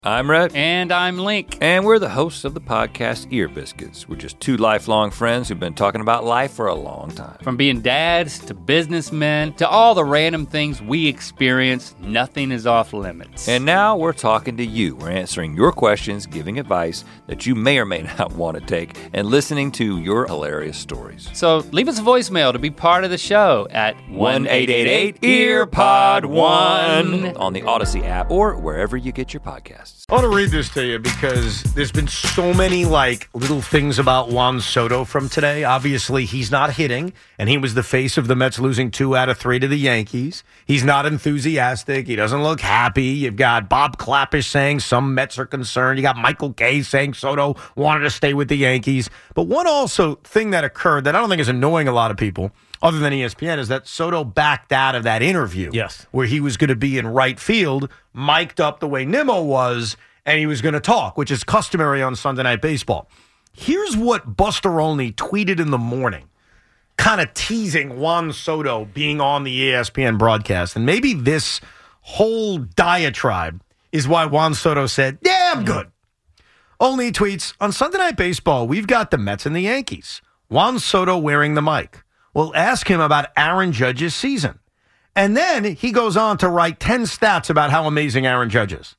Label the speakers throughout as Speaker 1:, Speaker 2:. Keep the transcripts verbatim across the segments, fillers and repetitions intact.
Speaker 1: I'm Rhett.
Speaker 2: And I'm Link.
Speaker 1: And we're the hosts of the podcast Ear Biscuits. We're just two lifelong friends who've been talking about life for a long time.
Speaker 2: From being dads to businessmen to all the random things we experience, nothing is off limits.
Speaker 1: And now we're talking to you. We're answering your questions, giving advice that you may or may not want to take, and listening to your hilarious stories.
Speaker 2: So leave us a voicemail to be part of the show at
Speaker 1: one eight eight eight E A R P O D one on the Odyssey app or wherever you get your podcasts.
Speaker 3: I want to read this to you because there's been so many like little things about Juan Soto from today. Obviously, he's not hitting, and he was the face of the Mets losing two out of three to the Yankees. He's not enthusiastic. He doesn't look happy. You've got Bob Klapisch saying some Mets are concerned. You got Michael Kay saying Soto wanted to stay with the Yankees. But one also thing that occurred that I don't think is annoying a lot of people, other than E S P N, is that Soto backed out of that interview.
Speaker 4: Yes.
Speaker 3: Where he was going to be in right field, mic'd up the way Nimmo was, and he was going to talk, which is customary on Sunday Night Baseball. Here's what Buster Olney tweeted in the morning, kind of teasing Juan Soto being on the E S P N broadcast. And maybe this whole diatribe is why Juan Soto said, yeah, I'm good. Olney tweets, on Sunday Night Baseball, we've got the Mets and the Yankees. Juan Soto wearing the mic. We'll ask him about Aaron Judge's season. And then he goes on to write ten stats about how amazing Aaron Judge is.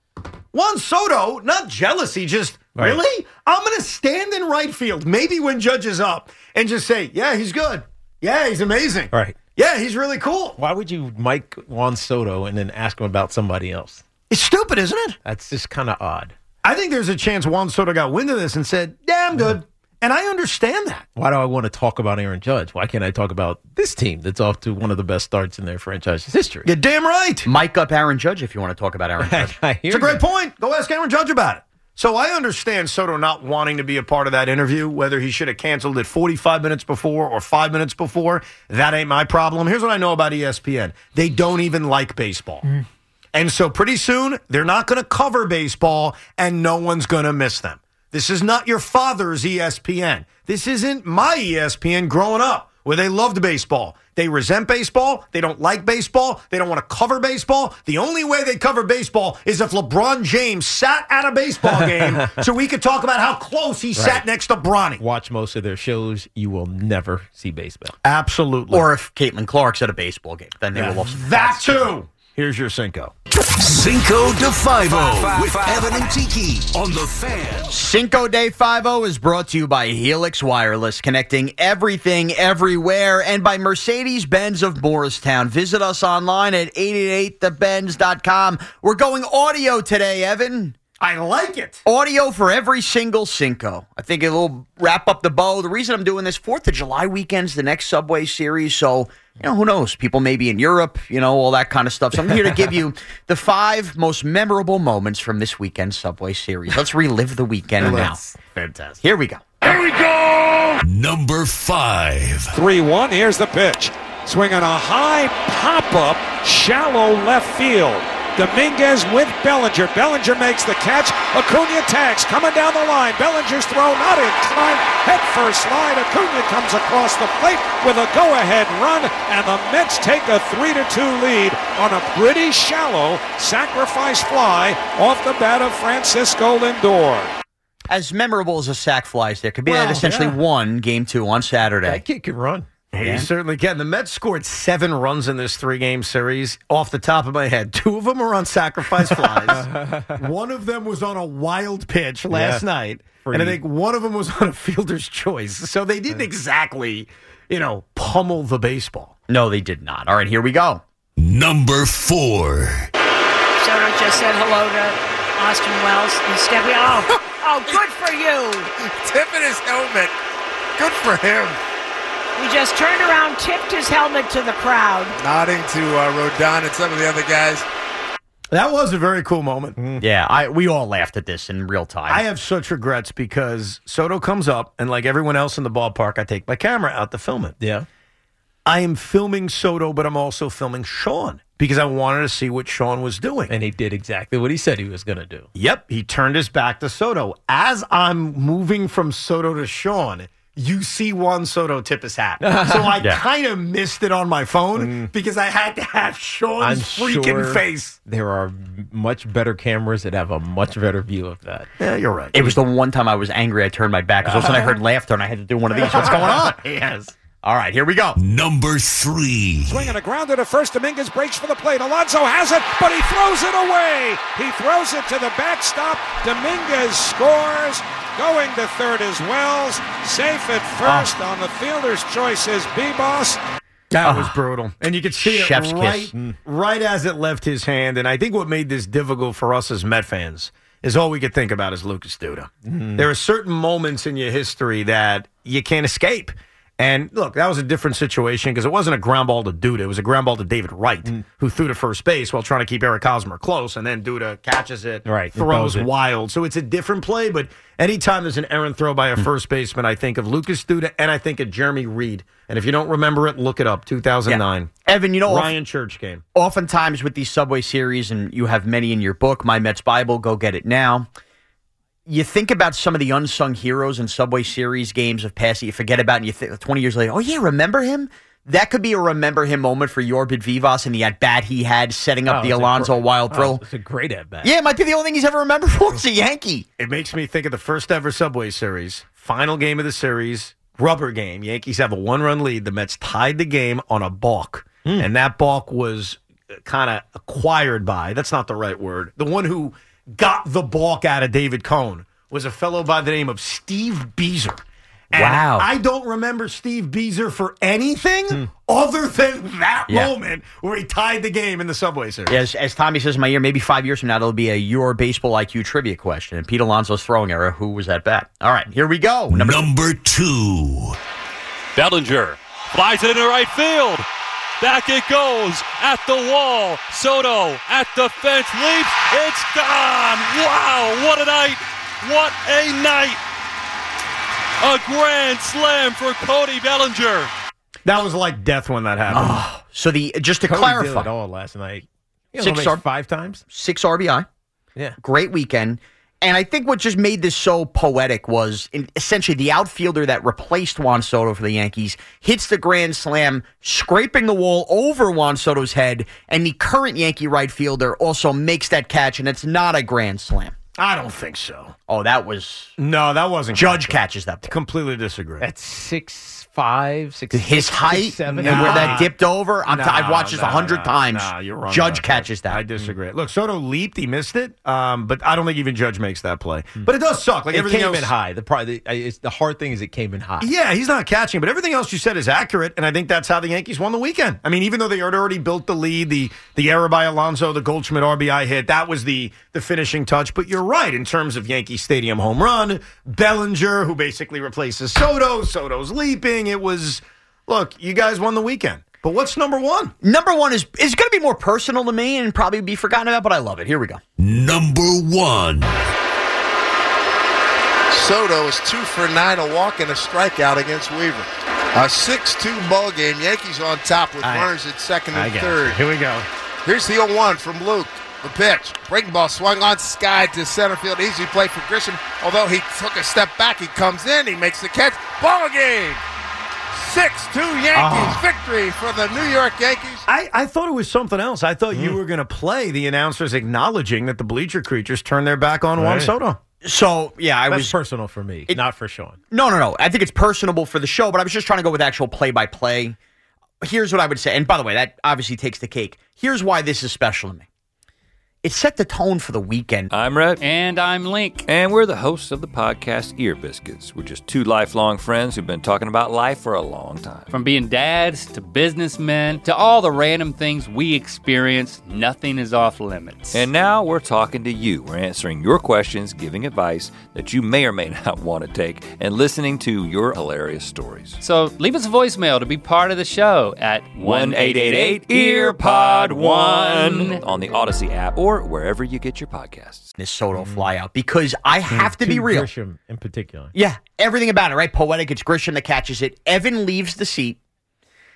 Speaker 3: Juan Soto, not jealousy, just, right. Really? I'm going to stand in right field, maybe when Judge is up, and just say, yeah, he's good. Yeah, he's amazing.
Speaker 4: Right.
Speaker 3: Yeah, he's really cool.
Speaker 4: Why would you mic Juan Soto and then ask him about somebody else?
Speaker 3: It's stupid, isn't it?
Speaker 4: That's just kind of odd.
Speaker 3: I think there's a chance Juan Soto got wind of this and said, yeah, I'm good. And I understand that.
Speaker 4: Why do I want to talk about Aaron Judge? Why can't I talk about this team that's off to one of the best starts in their franchise's history?
Speaker 3: You're damn right.
Speaker 5: Mic up Aaron Judge if you want to talk about Aaron Judge.
Speaker 3: It's a great point. Go ask Aaron Judge about it. So I understand Soto not wanting to be a part of that interview, whether he should have canceled it forty-five minutes before or five minutes before. That ain't my problem. Here's what I know about E S P N. They don't even like baseball. Mm. And so pretty soon, they're not going to cover baseball, and no one's going to miss them. This is not your father's E S P N. This isn't my E S P N growing up, where they loved baseball. They resent baseball. They don't like baseball. They don't want to cover baseball. The only way they cover baseball is if LeBron James sat at a baseball game so we could talk about how close he right. sat next to Bronny.
Speaker 4: Watch most of their shows. You will never see baseball.
Speaker 3: Absolutely.
Speaker 5: Or if Caitlin Clark's at a baseball game, then they
Speaker 3: yeah.
Speaker 5: will also.
Speaker 3: That too. Here's your Cinco.
Speaker 6: Cinco de Five-O with Evan and Tiki on The Fan.
Speaker 5: Cinco de Five-O is brought to you by Helix Wireless, connecting everything everywhere, and by Mercedes-Benz of Morristown. Visit us online at eight eight eight the benz dot com. We're going audio today, Evan.
Speaker 3: I like it.
Speaker 5: Audio for every single Cinco. I think it'll wrap up the bow. The reason I'm doing this, fourth of July weekend's the next Subway Series, so, you know, who knows? People may be in Europe, you know, all that kind of stuff. So I'm here to give you the five most memorable moments from this weekend's Subway Series. Let's relive the weekend now.
Speaker 3: Fantastic.
Speaker 5: Here we go.
Speaker 6: Here we go! Number five.
Speaker 7: three one, here's the pitch. Swinging a high pop-up, shallow left field. Dominguez with Bellinger. Bellinger makes the catch. Acuna tags coming down the line. Bellinger's throw not in time. Head first slide. Acuna comes across the plate with a go-ahead run, and the Mets take a three to two lead on a pretty shallow sacrifice fly off the bat of Francisco Lindor.
Speaker 5: As memorable as a sac flies there, could be
Speaker 4: well,
Speaker 5: that essentially
Speaker 4: yeah.
Speaker 5: one game two on Saturday.
Speaker 4: That kid can run.
Speaker 3: He
Speaker 5: Yeah.
Speaker 3: certainly can. The Mets scored seven runs in this three-game series. Off the top of my head, two of them were on sacrifice flies. One of them was on a wild pitch last
Speaker 4: yeah.
Speaker 3: night.
Speaker 4: Free.
Speaker 3: And I think one of them was on a fielder's choice. So they didn't exactly, you know, pummel the baseball.
Speaker 5: No, they did not. All right, here we go.
Speaker 6: Number four.
Speaker 8: Soto just said hello to Austin Wells. Instead, we oh, oh, good for you.
Speaker 9: Tipping his helmet. Good for him.
Speaker 8: He just turned around, tipped his helmet to the crowd.
Speaker 9: Nodding to uh, Rodon and some of the other guys.
Speaker 3: That was a very cool moment.
Speaker 5: Mm. Yeah, I we all laughed at this in real time.
Speaker 3: I have such regrets because Soto comes up, and like everyone else in the ballpark, I take my camera out to film it.
Speaker 4: Yeah.
Speaker 3: I am filming Soto, but I'm also filming Sean because I wanted to see what Sean was doing.
Speaker 4: And he did exactly what he said he was going to do.
Speaker 3: Yep, he turned his back to Soto. As I'm moving from Soto to Sean, you see Juan Soto tip his hat. So I
Speaker 4: Yeah.
Speaker 3: kind of missed it on my phone because I had to have Sean's
Speaker 4: I'm
Speaker 3: freaking
Speaker 4: sure
Speaker 3: face.
Speaker 4: There are much better cameras that have a much better view of that.
Speaker 3: Yeah, you're right.
Speaker 5: It was the one time I was angry I turned my back because all of a sudden I heard laughter and I had to do one of these. What's going on?
Speaker 3: Yes.
Speaker 5: All right, here we go.
Speaker 6: Number three.
Speaker 7: Swinging a grounder to first. Dominguez breaks for the plate. Alonso has it, but he throws it away. He throws it to the backstop. Dominguez scores. Going to third is Wells. Safe at first on the fielder's choice is B-Boss.
Speaker 3: That was brutal. And you could see it
Speaker 5: Chef's
Speaker 3: right,
Speaker 5: kiss.
Speaker 3: right as it left his hand. And I think what made this difficult for us as Met fans is all we could think about is Lucas Duda.
Speaker 5: Mm-hmm.
Speaker 3: There are certain moments in your history that you can't escape. And look, that was a different situation because it wasn't a ground ball to Duda. It was a ground ball to David Wright,
Speaker 5: Mm.
Speaker 3: who threw to first base while trying to keep Eric Hosmer close. And then Duda catches it,
Speaker 4: Right,
Speaker 3: throws
Speaker 4: throws it.
Speaker 3: wild. So it's a different play. But anytime there's an errant throw by a first baseman, I think of Lucas Duda and I think of Jeremy Reed. And if you don't remember it, look it up. two thousand nine.
Speaker 5: Evan, you know,
Speaker 3: Ryan Church game.
Speaker 5: oftentimes with these Subway Series, and you have many in your book, My Mets Bible, go get it now. You think about some of the unsung heroes in Subway Series games of past that you forget about, and you think twenty years later, oh, yeah, remember him? That could be a remember him moment for Yorbit Vivas and the at-bat he had setting up
Speaker 4: Oh,
Speaker 5: the
Speaker 4: it's a
Speaker 5: Alonso
Speaker 4: great-
Speaker 5: wild throw.
Speaker 4: Oh, it's a great at-bat.
Speaker 5: Yeah, it might be the only thing he's ever remembered for as a Yankee.
Speaker 3: It makes me think of the first ever Subway Series, final game of the series, rubber game. Yankees have a one-run lead. The Mets tied the game on a balk, and that balk was kind of acquired by, that's not the right word, the one who got the balk out of David Cohn was a fellow by the name of Steve Beezer. And
Speaker 5: Wow.
Speaker 3: I don't remember Steve Beezer for anything other than that
Speaker 5: Yeah.
Speaker 3: moment where he tied the game in the Subway Series.
Speaker 5: As, as Tommy says in my ear, maybe five years from now, there'll be a your baseball I Q trivia question. And Pete Alonso's throwing error, who was at bat? All right, here we go. Number,
Speaker 6: Number two.
Speaker 10: Bellinger flies it into right field. Back it goes at the wall. Soto at the fence leaps. It's gone. Wow, what a night. What a night. A grand slam for Cody Bellinger.
Speaker 3: That was like death when that happened.
Speaker 5: so the just to
Speaker 4: Cody
Speaker 5: clarify,
Speaker 4: did it all last night. You know,
Speaker 5: Six
Speaker 4: makes
Speaker 5: ar-
Speaker 4: five times.
Speaker 5: six R B I.
Speaker 4: Yeah.
Speaker 5: Great weekend. And I think what just made this so poetic was in, essentially the outfielder that replaced Juan Soto for the Yankees hits the grand slam, scraping the wall over Juan Soto's head, and the current Yankee right fielder also makes that catch, and it's not a grand slam.
Speaker 3: I don't think so.
Speaker 5: Oh, that was...
Speaker 3: No, that wasn't.
Speaker 5: Judge catches that ball.
Speaker 3: Completely disagree.
Speaker 4: At six five, six
Speaker 5: His
Speaker 4: six,
Speaker 5: height
Speaker 4: six, seven.
Speaker 5: and where
Speaker 3: Nah.
Speaker 5: that dipped over, I'm t-
Speaker 3: Nah,
Speaker 5: I've watched this a
Speaker 3: nah,
Speaker 5: hundred
Speaker 3: nah,
Speaker 5: times.
Speaker 3: nah, you're wrong
Speaker 5: Judge
Speaker 3: about
Speaker 5: catches that.
Speaker 3: I disagree. Look, Soto leaped. He missed it. Um, but I don't think even Judge makes that play. But it does suck. Like
Speaker 4: It
Speaker 3: everything
Speaker 4: came
Speaker 3: else.
Speaker 4: in high. The, pro- the, it's, the hard thing is it came in high.
Speaker 3: Yeah, he's not catching, but everything else you said is accurate, and I think that's how the Yankees won the weekend. I mean, even though they had already built the lead, the the error by Alonso, the Goldschmidt R B I hit, that was the the finishing touch. But you're right in terms of Yankee Stadium home run, Bellinger, who basically replaces Soto, Soto's leaping. It was, look, you guys won the weekend. But what's number one?
Speaker 5: Number one is is going to be more personal to me and probably be forgotten about, but I love it. Here we go.
Speaker 6: Number one.
Speaker 9: Soto is two for nine, a walk and a strikeout against Weaver. A six two ball game. Yankees on top with
Speaker 3: I-
Speaker 9: runners at second
Speaker 3: I
Speaker 9: and
Speaker 3: get it.
Speaker 9: third.
Speaker 3: Here we go.
Speaker 9: Here's the oh one from Luke. The pitch. Breaking ball swung on Sky to center field. Easy play for Grisham. Although he took a step back, he comes in. He makes the catch. Ball game. six two Yankees. Victory for the New York Yankees.
Speaker 3: I, I thought it was something else. I thought you were going to play the announcers acknowledging that the bleacher creatures turned their back on Juan
Speaker 4: Right.
Speaker 3: Soto.
Speaker 5: So, yeah, I
Speaker 4: That's
Speaker 5: was...
Speaker 4: personal for me,
Speaker 5: It-
Speaker 4: not for Sean.
Speaker 5: No, no, no. I think it's personable for the show, but I was just trying to go with actual play-by-play. Here's what I would say. And by the way, that obviously takes the cake. Here's why this is special to me. It set the tone for the weekend.
Speaker 1: I'm Rhett.
Speaker 2: And I'm Link.
Speaker 1: And we're the hosts of the podcast Ear Biscuits. We're just two lifelong friends who've been talking about life for a long time.
Speaker 2: From being dads to businessmen to all the random things we experience, nothing is off limits.
Speaker 1: And now we're talking to you. We're answering your questions, giving advice that you may or may not want to take, and listening to your hilarious stories.
Speaker 2: so leave us a voicemail to be part of the show at
Speaker 1: one eight eight eight ear pod one on the Odyssey app or wherever you get your podcasts.
Speaker 5: This Soto fly out because I have to be
Speaker 4: To
Speaker 5: real.
Speaker 4: Grisham in particular.
Speaker 5: Yeah, everything about it, right? Poetic. It's Grisham that catches it. Evan leaves the seat.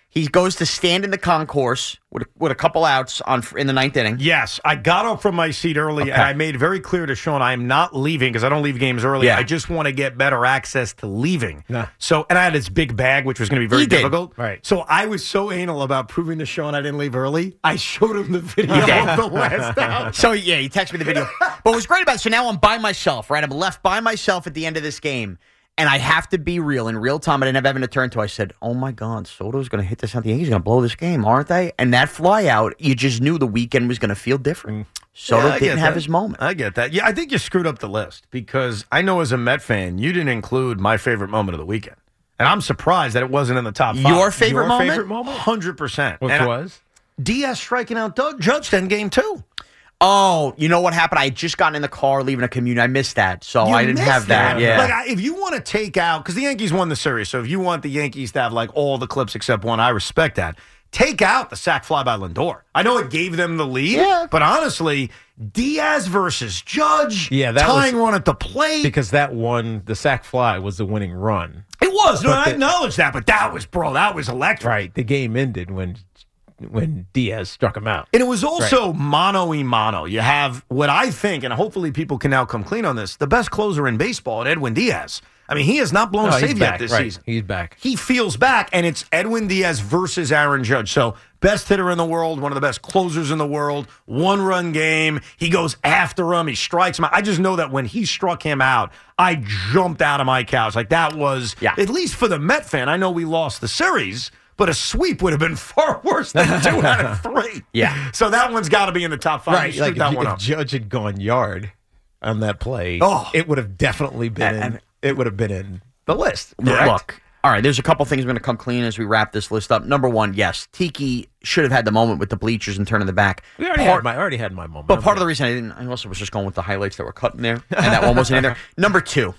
Speaker 5: He goes to stand in the concourse with a, with a couple outs on in the ninth inning.
Speaker 3: Yes, I got up from my seat early,
Speaker 5: Okay.
Speaker 3: and I made very clear to Sean I am not leaving because I don't leave games early.
Speaker 5: Yeah.
Speaker 3: I just want to get better access to leaving.
Speaker 4: Nah.
Speaker 3: So, and I had this big bag, which was going to be very
Speaker 5: He did.
Speaker 3: difficult.
Speaker 4: Right.
Speaker 3: So I was so anal about proving to Sean I didn't leave early. I showed him the video
Speaker 5: You did.
Speaker 3: of the last out.
Speaker 5: So, yeah, he texted me the video. But what was great about it, so now I'm by myself, right? I'm left by myself at the end of this game. And I have to be real. In real time, I didn't have Evan to turn to. I said, oh, my God, Soto's going to hit this out. The Yankees going to blow this game, aren't they? And that fly out, you just knew the weekend was going to feel different. Soto
Speaker 3: Yeah, I
Speaker 5: didn't
Speaker 3: get
Speaker 5: have
Speaker 3: that.
Speaker 5: his moment.
Speaker 3: I get that. Yeah, I think you screwed up the list because I know as a Met fan, you didn't include my favorite moment of the weekend. And I'm surprised that it wasn't in the top five.
Speaker 5: Your favorite
Speaker 3: Your
Speaker 5: moment?
Speaker 3: favorite moment? one hundred percent.
Speaker 4: What
Speaker 3: And I-
Speaker 4: was?
Speaker 3: Diaz striking out Doug Judge in game two.
Speaker 5: Oh, you know what happened? I had just gotten in the car leaving a commune. I missed that, so
Speaker 3: You
Speaker 5: I didn't
Speaker 3: missed
Speaker 5: have that.
Speaker 3: it.
Speaker 5: Yeah.
Speaker 3: Like, I, if you want to take out, because the Yankees won the series, so if you want the Yankees to have like all the clips except one, I respect that. Take out the sac fly by Lindor. I know it gave them the lead,
Speaker 5: Yeah.
Speaker 3: but honestly, Diaz versus Judge,
Speaker 4: Yeah, that
Speaker 3: tying
Speaker 4: was-
Speaker 3: run at the plate.
Speaker 4: Because that one, the sac fly was the winning run.
Speaker 3: It was. No,
Speaker 4: But
Speaker 3: I
Speaker 4: the-
Speaker 3: acknowledge that, but that was, bro, that was electric.
Speaker 4: Right. The game ended when when Diaz struck him out.
Speaker 3: And it was also mano y mano. You have what I think, and hopefully people can now come clean on this, the best closer in baseball, Edwin Diaz. I mean, he has not blown
Speaker 4: No,
Speaker 3: a
Speaker 4: he's
Speaker 3: save yet
Speaker 4: back,
Speaker 3: this
Speaker 4: right.
Speaker 3: season.
Speaker 4: He's back.
Speaker 3: He feels back, and it's Edwin Diaz versus Aaron Judge. So, best hitter in the world, one of the best closers in the world, one-run game. He goes after him. He strikes him. I just know that when he struck him out, I jumped out of my couch. Like, that was,
Speaker 5: Yeah.
Speaker 3: at least for the Met fan, I know we lost the series, but a sweep would have been far worse than two out of three.
Speaker 5: Yeah.
Speaker 3: So that one's got to be in the top five.
Speaker 4: Right.
Speaker 3: You
Speaker 4: Like
Speaker 3: screwed that
Speaker 4: if,
Speaker 3: one
Speaker 4: if
Speaker 3: up.
Speaker 4: Judge had gone yard on that play,
Speaker 3: Oh.
Speaker 4: it would have definitely been
Speaker 5: And-
Speaker 4: in, it would have been in the list.
Speaker 5: Look, all right, there's a couple things we're going to come clean as we wrap this list up. Number one, yes, Tiki should have had the moment with the bleachers and turning the back.
Speaker 4: We already
Speaker 5: Part-
Speaker 4: had my I already had my moment.
Speaker 5: But part of the reason I didn't, I also was just going with the highlights that were cut in there, and that one wasn't in there. Number two,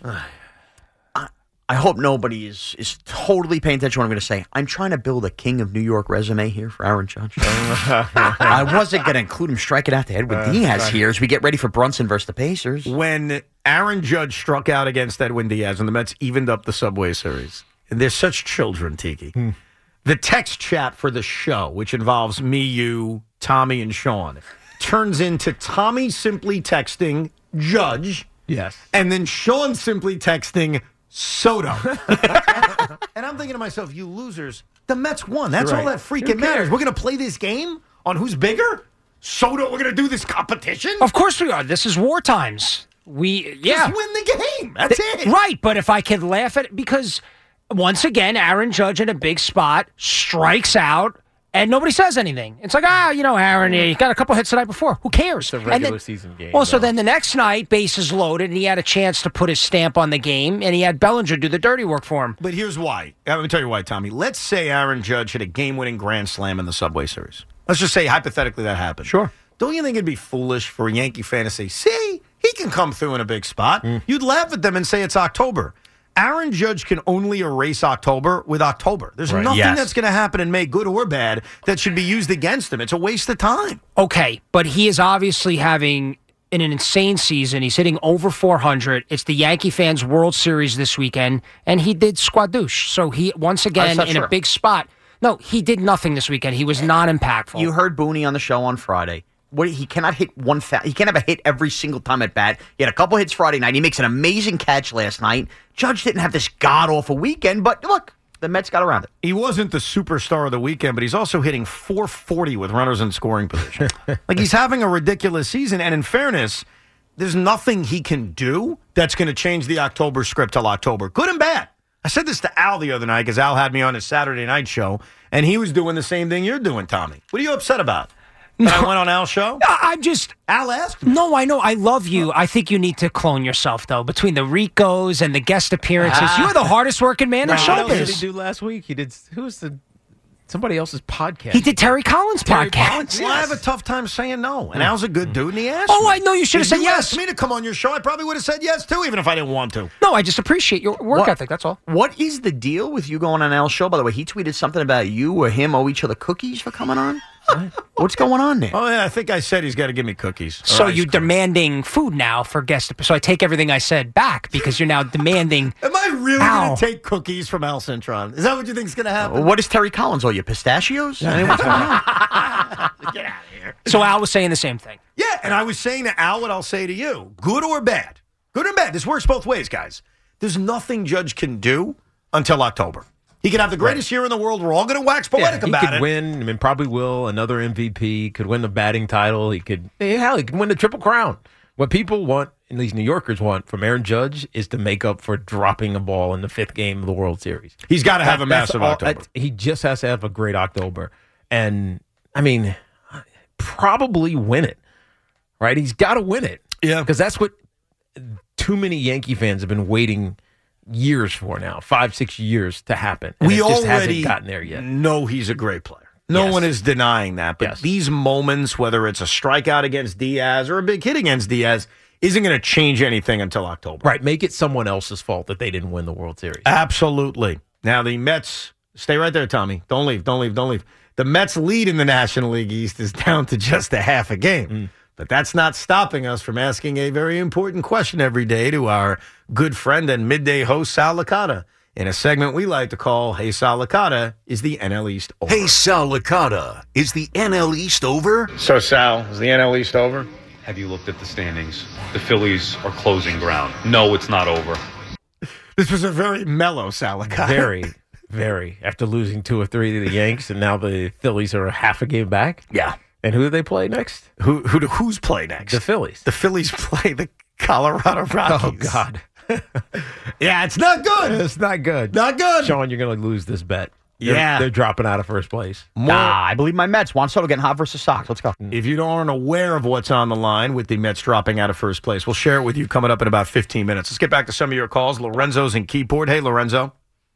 Speaker 5: I, I hope nobody is is totally paying attention to what I'm going to say. I'm trying to build a King of New York resume here for Aaron Judge. I wasn't going to include him striking out to Edwin Diaz here as we get ready for Brunson versus the Pacers.
Speaker 3: When Aaron Judge struck out against Edwin Diaz and the Mets evened up the Subway Series, and they're such children, Tiki.
Speaker 4: Hmm.
Speaker 3: The text chat for the show, which involves me, you, Tommy, and Sean, turns into Tommy simply texting Judge,
Speaker 4: Yes.
Speaker 3: and then Sean simply texting Soto. And I'm thinking to myself, you losers, the Mets won. That's all
Speaker 4: Right.
Speaker 3: that freaking
Speaker 4: Who
Speaker 3: matters.
Speaker 4: cares?
Speaker 3: We're going to play this game on who's bigger? Soto, we're going to do this competition?
Speaker 8: Of course we are. This is war times. We yeah.
Speaker 3: Just win the game. That's it.
Speaker 8: Right, but if I could laugh at it, because once again, Aaron Judge in a big spot strikes out, and nobody says anything. It's like, ah, you know, Aaron, he got a couple hits the night before. Who cares?
Speaker 4: It's a
Speaker 8: And
Speaker 4: regular
Speaker 8: then-
Speaker 4: season game.
Speaker 8: Well, so
Speaker 4: though.
Speaker 8: then the next night, bases loaded, and he had a chance to put his stamp on the game, and he had Bellinger do the dirty work for him.
Speaker 3: But here's why. Let me tell you why, Tommy. Let's say Aaron Judge hit a game-winning grand slam in the Subway Series. Let's just say, hypothetically, that happened.
Speaker 4: Sure.
Speaker 3: Don't you think it'd be foolish for a Yankee fan to say, see, he can come through in a big spot? You'd laugh at them and say it's October. Aaron Judge can only erase October with October. There's
Speaker 4: Right.
Speaker 3: nothing
Speaker 5: Yes.
Speaker 3: that's going to happen in May, good or bad, that should be used against him. It's a waste of time.
Speaker 8: Okay, but he is obviously having an insane season. He's hitting over four hundred. It's the Yankee fans' World Series this weekend, and he did squadouche. So he, once again,
Speaker 5: not
Speaker 8: in
Speaker 5: sure.
Speaker 8: a big spot. No, he did nothing this weekend. He was not impactful.
Speaker 5: You heard Booney on the show on Friday. What he cannot hit one. Fa- he can't have a hit every single time at bat. He had a couple hits Friday night. He makes an amazing catch last night. Judge didn't have this god awful weekend, but look, the Mets got around it.
Speaker 3: He wasn't the superstar of the weekend, but he's also hitting four forty with runners in scoring position. Like, he's having a ridiculous season, and in fairness, there's nothing he can do that's going to change the October script till October, good and bad. I said this to Al the other night because Al had me on his Saturday night show, and he was doing the same thing you're doing, Tommy. What are you upset about? That I went on Al's show?
Speaker 8: I- I'm just.
Speaker 3: Al asked me.
Speaker 8: No, I know. I love you. I think you need to clone yourself, though. Between the Ricos and the guest appearances, you're the hardest working man in
Speaker 4: What else did he
Speaker 8: showbiz.
Speaker 4: do last week? He did. Who was the somebody else's podcast?
Speaker 8: He did Terry Collins'
Speaker 4: Terry
Speaker 8: podcast.
Speaker 4: Collins,
Speaker 3: Well, I
Speaker 4: yes.
Speaker 3: have a tough time saying no. And Al's a good dude, and he asked
Speaker 8: Oh,
Speaker 3: me.
Speaker 8: I know you should have
Speaker 3: If
Speaker 8: said
Speaker 3: you
Speaker 8: yes.
Speaker 3: asked me to come on your show, I probably would have said yes, too, even if I didn't want to.
Speaker 8: No, I just appreciate your work
Speaker 5: What-
Speaker 8: ethic. That's all.
Speaker 5: What is the deal with you going on Al's show? By the way, he tweeted something about you or him owe each other cookies for coming on. What's going on there?
Speaker 3: Oh, yeah, I think I said he's got to give me cookies.
Speaker 8: So
Speaker 3: ice
Speaker 8: you're
Speaker 3: cream.
Speaker 8: demanding food now for guest. So I take everything I said back because you're now demanding.
Speaker 3: Am I really
Speaker 8: Ow.
Speaker 3: going to take cookies from Al Cintron? Is that what you think is going to happen?
Speaker 5: What does Terry Collins owe you? Pistachios? I mean, what's going on?
Speaker 3: Get out of here.
Speaker 8: So Al was saying the same thing.
Speaker 3: Yeah, and I was saying to Al what I'll say to you. Good or bad? Good or bad? This works both ways, guys. There's nothing Judge can do until October. He could have the greatest year in the world. We're all going to wax poetic
Speaker 4: yeah, he
Speaker 3: about
Speaker 4: could
Speaker 3: it.
Speaker 4: win. I mean, probably will. Another M V P. Could win the batting title. He could. Hell, he could win the Triple Crown. What people want, at least New Yorkers want, from Aaron Judge is to make up for dropping a ball in the fifth game of the World Series.
Speaker 3: He's got to have
Speaker 4: That-
Speaker 3: a
Speaker 4: that's
Speaker 3: massive
Speaker 4: all-
Speaker 3: October.
Speaker 4: that- He just has to have a great October, and I mean, probably win it. Right? He's got to win it.
Speaker 3: Yeah,
Speaker 4: because that's what too many Yankee fans have been waiting years for now, five, six years to happen. And
Speaker 3: we
Speaker 4: it just
Speaker 3: already
Speaker 4: hasn't gotten there yet.
Speaker 3: know he's a great player. No
Speaker 4: Yes.
Speaker 3: one is denying that. But
Speaker 4: Yes.
Speaker 3: these moments, whether it's a strikeout against Diaz or a big hit against Diaz, isn't going to change anything until October.
Speaker 4: Right. Make it someone else's fault that they didn't win the World Series.
Speaker 3: Absolutely. Now, the Mets, stay right there, Tommy. Don't leave, don't leave, don't leave. The Mets' lead in the National League East is down to just a half a game.
Speaker 4: Mm.
Speaker 3: But that's not stopping us from asking a very important question every day to our good friend and midday host, Sal Licata, in a segment we like to call Hey Sal Licata, is the N L East over?
Speaker 6: Hey, Sal Licata, is the N L East over?
Speaker 3: So, Sal, is the N L East over?
Speaker 10: Have you looked at the standings? The Phillies are closing ground. No, it's not over.
Speaker 3: This was a very mellow Sal Licata.
Speaker 4: Very, very. After losing two or three to the Yanks, and now the Phillies are a half a game back.
Speaker 3: Yeah.
Speaker 4: And who do they play next?
Speaker 3: Who, who who's play next?
Speaker 4: The Phillies.
Speaker 3: The Phillies play the Colorado Rockies.
Speaker 4: Oh, God.
Speaker 3: Yeah, it's not good.
Speaker 4: It's not good.
Speaker 3: Not good.
Speaker 4: Sean, you're going to lose this bet. They're,
Speaker 3: Yeah.
Speaker 4: They're dropping out of first place.
Speaker 3: More,
Speaker 5: Nah, I believe my Mets. Juan Soto getting hot versus Sox. Let's go.
Speaker 3: if you aren't aware of what's on the line with the Mets dropping out of first place, we'll share it with you coming up in about fifteen minutes. Let's get back to some of your calls. Lorenzo's in Keyport. Hey, Lorenzo.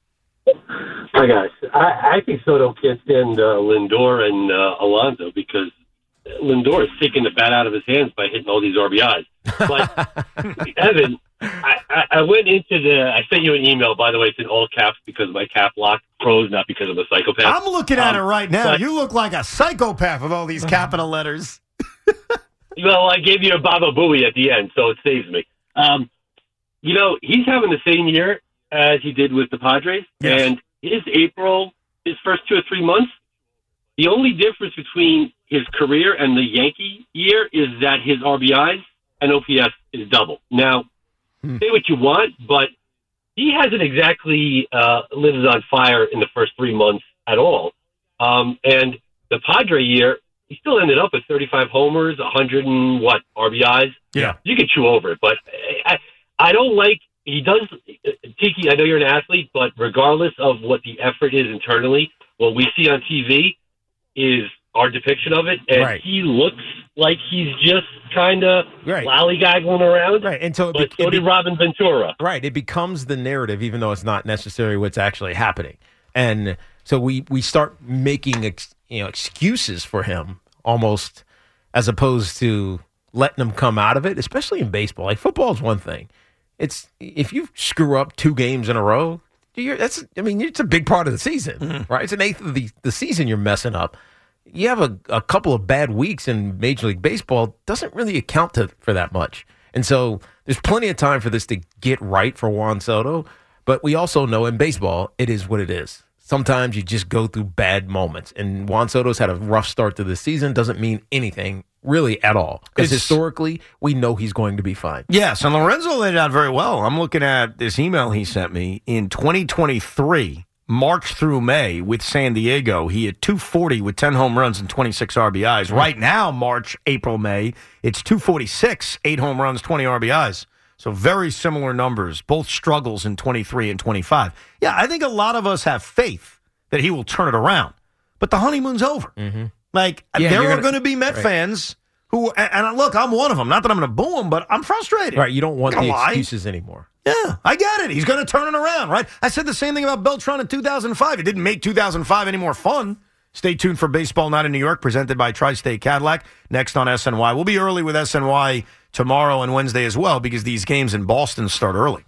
Speaker 11: Hi, guys. I, I think Soto can't stand uh, Lindor and uh, Alonso because Lindor is taking the bat out of his hands by hitting all these R B Is. But, Evan, I, I, I went into the – I sent you an email, by the way. It's in all caps because my cap lock froze, not because I'm a psychopath.
Speaker 3: I'm looking at
Speaker 11: Um,
Speaker 3: it right now.
Speaker 11: but-
Speaker 3: You look like a psychopath with all these capital letters.
Speaker 11: Well, I gave you a Baba Booey at the end, so it saves me. Um, you know, he's having the same year as he did with the Padres.
Speaker 3: Yes.
Speaker 11: And his April, his first two or three months, the only difference between his career and the Yankee year is that his R B Is and O P S is double. Now,
Speaker 3: Hmm.
Speaker 11: say what you want, but he hasn't exactly uh, lit it on fire in the first three months at all. Um, and the Padre year, he still ended up with thirty-five homers, one hundred and what, R B Is?
Speaker 3: Yeah.
Speaker 11: You could chew over it, but I, I don't like, he does, Tiki, I know you're an athlete, but regardless of what the effort is internally, what we see on T V is our depiction of it, and
Speaker 4: Right.
Speaker 11: he looks like he's just kind of
Speaker 4: Right.
Speaker 11: lollygaggling around.
Speaker 4: Right. And so it,
Speaker 11: But
Speaker 4: be-
Speaker 11: so
Speaker 4: it be-
Speaker 11: did Robin Ventura.
Speaker 4: Right. It becomes the narrative, even though it's not necessarily what's actually happening. And so we, we start making ex, you know excuses for him almost as opposed to letting him come out of it, especially in baseball. Like football is one thing. It's if you screw up two games in a row, you're, that's I mean it's a big part of the season,
Speaker 3: Mm-hmm.
Speaker 4: right? It's an eighth of the, the season you're messing up. You have a, a couple of bad weeks in Major League Baseball doesn't really account to, for that much. And so there's plenty of time for this to get right for Juan Soto. But we also know in baseball, it is what it is. Sometimes you just go through bad moments. And Juan Soto's had a rough start to the season. Doesn't mean anything really at all. Because
Speaker 3: It's-
Speaker 4: historically, we know he's going to be fine.
Speaker 3: Yes, and Lorenzo laid it out very well. I'm looking at this email he sent me. In twenty twenty-three, March through May with San Diego, he had two forty with ten home runs and twenty-six R B Is. Right now, March, April, May, it's two forty-six, eight home runs, twenty R B Is. So very similar numbers, both struggles in twenty-three and twenty-five. Yeah, I think a lot of us have faith that he will turn it around. But the honeymoon's over.
Speaker 4: Mm-hmm.
Speaker 3: Like,
Speaker 4: Yeah,
Speaker 3: there
Speaker 4: you're
Speaker 3: are
Speaker 4: gonna-
Speaker 3: going to be Met
Speaker 4: right.
Speaker 3: fans who, and, and look, I'm one of them. Not that I'm going to boo him, but I'm frustrated.
Speaker 4: Right. You don't want
Speaker 3: Not
Speaker 4: the
Speaker 3: gonna lie.
Speaker 4: excuses anymore.
Speaker 3: Yeah, I get it. He's going to turn it around, right? I said the same thing about Beltran in two thousand five. It didn't make two thousand five any more fun. Stay tuned for Baseball Night in New York, presented by Tri-State Cadillac, next on S N Y. We'll be early with S N Y tomorrow and Wednesday as well, because these games in Boston start early.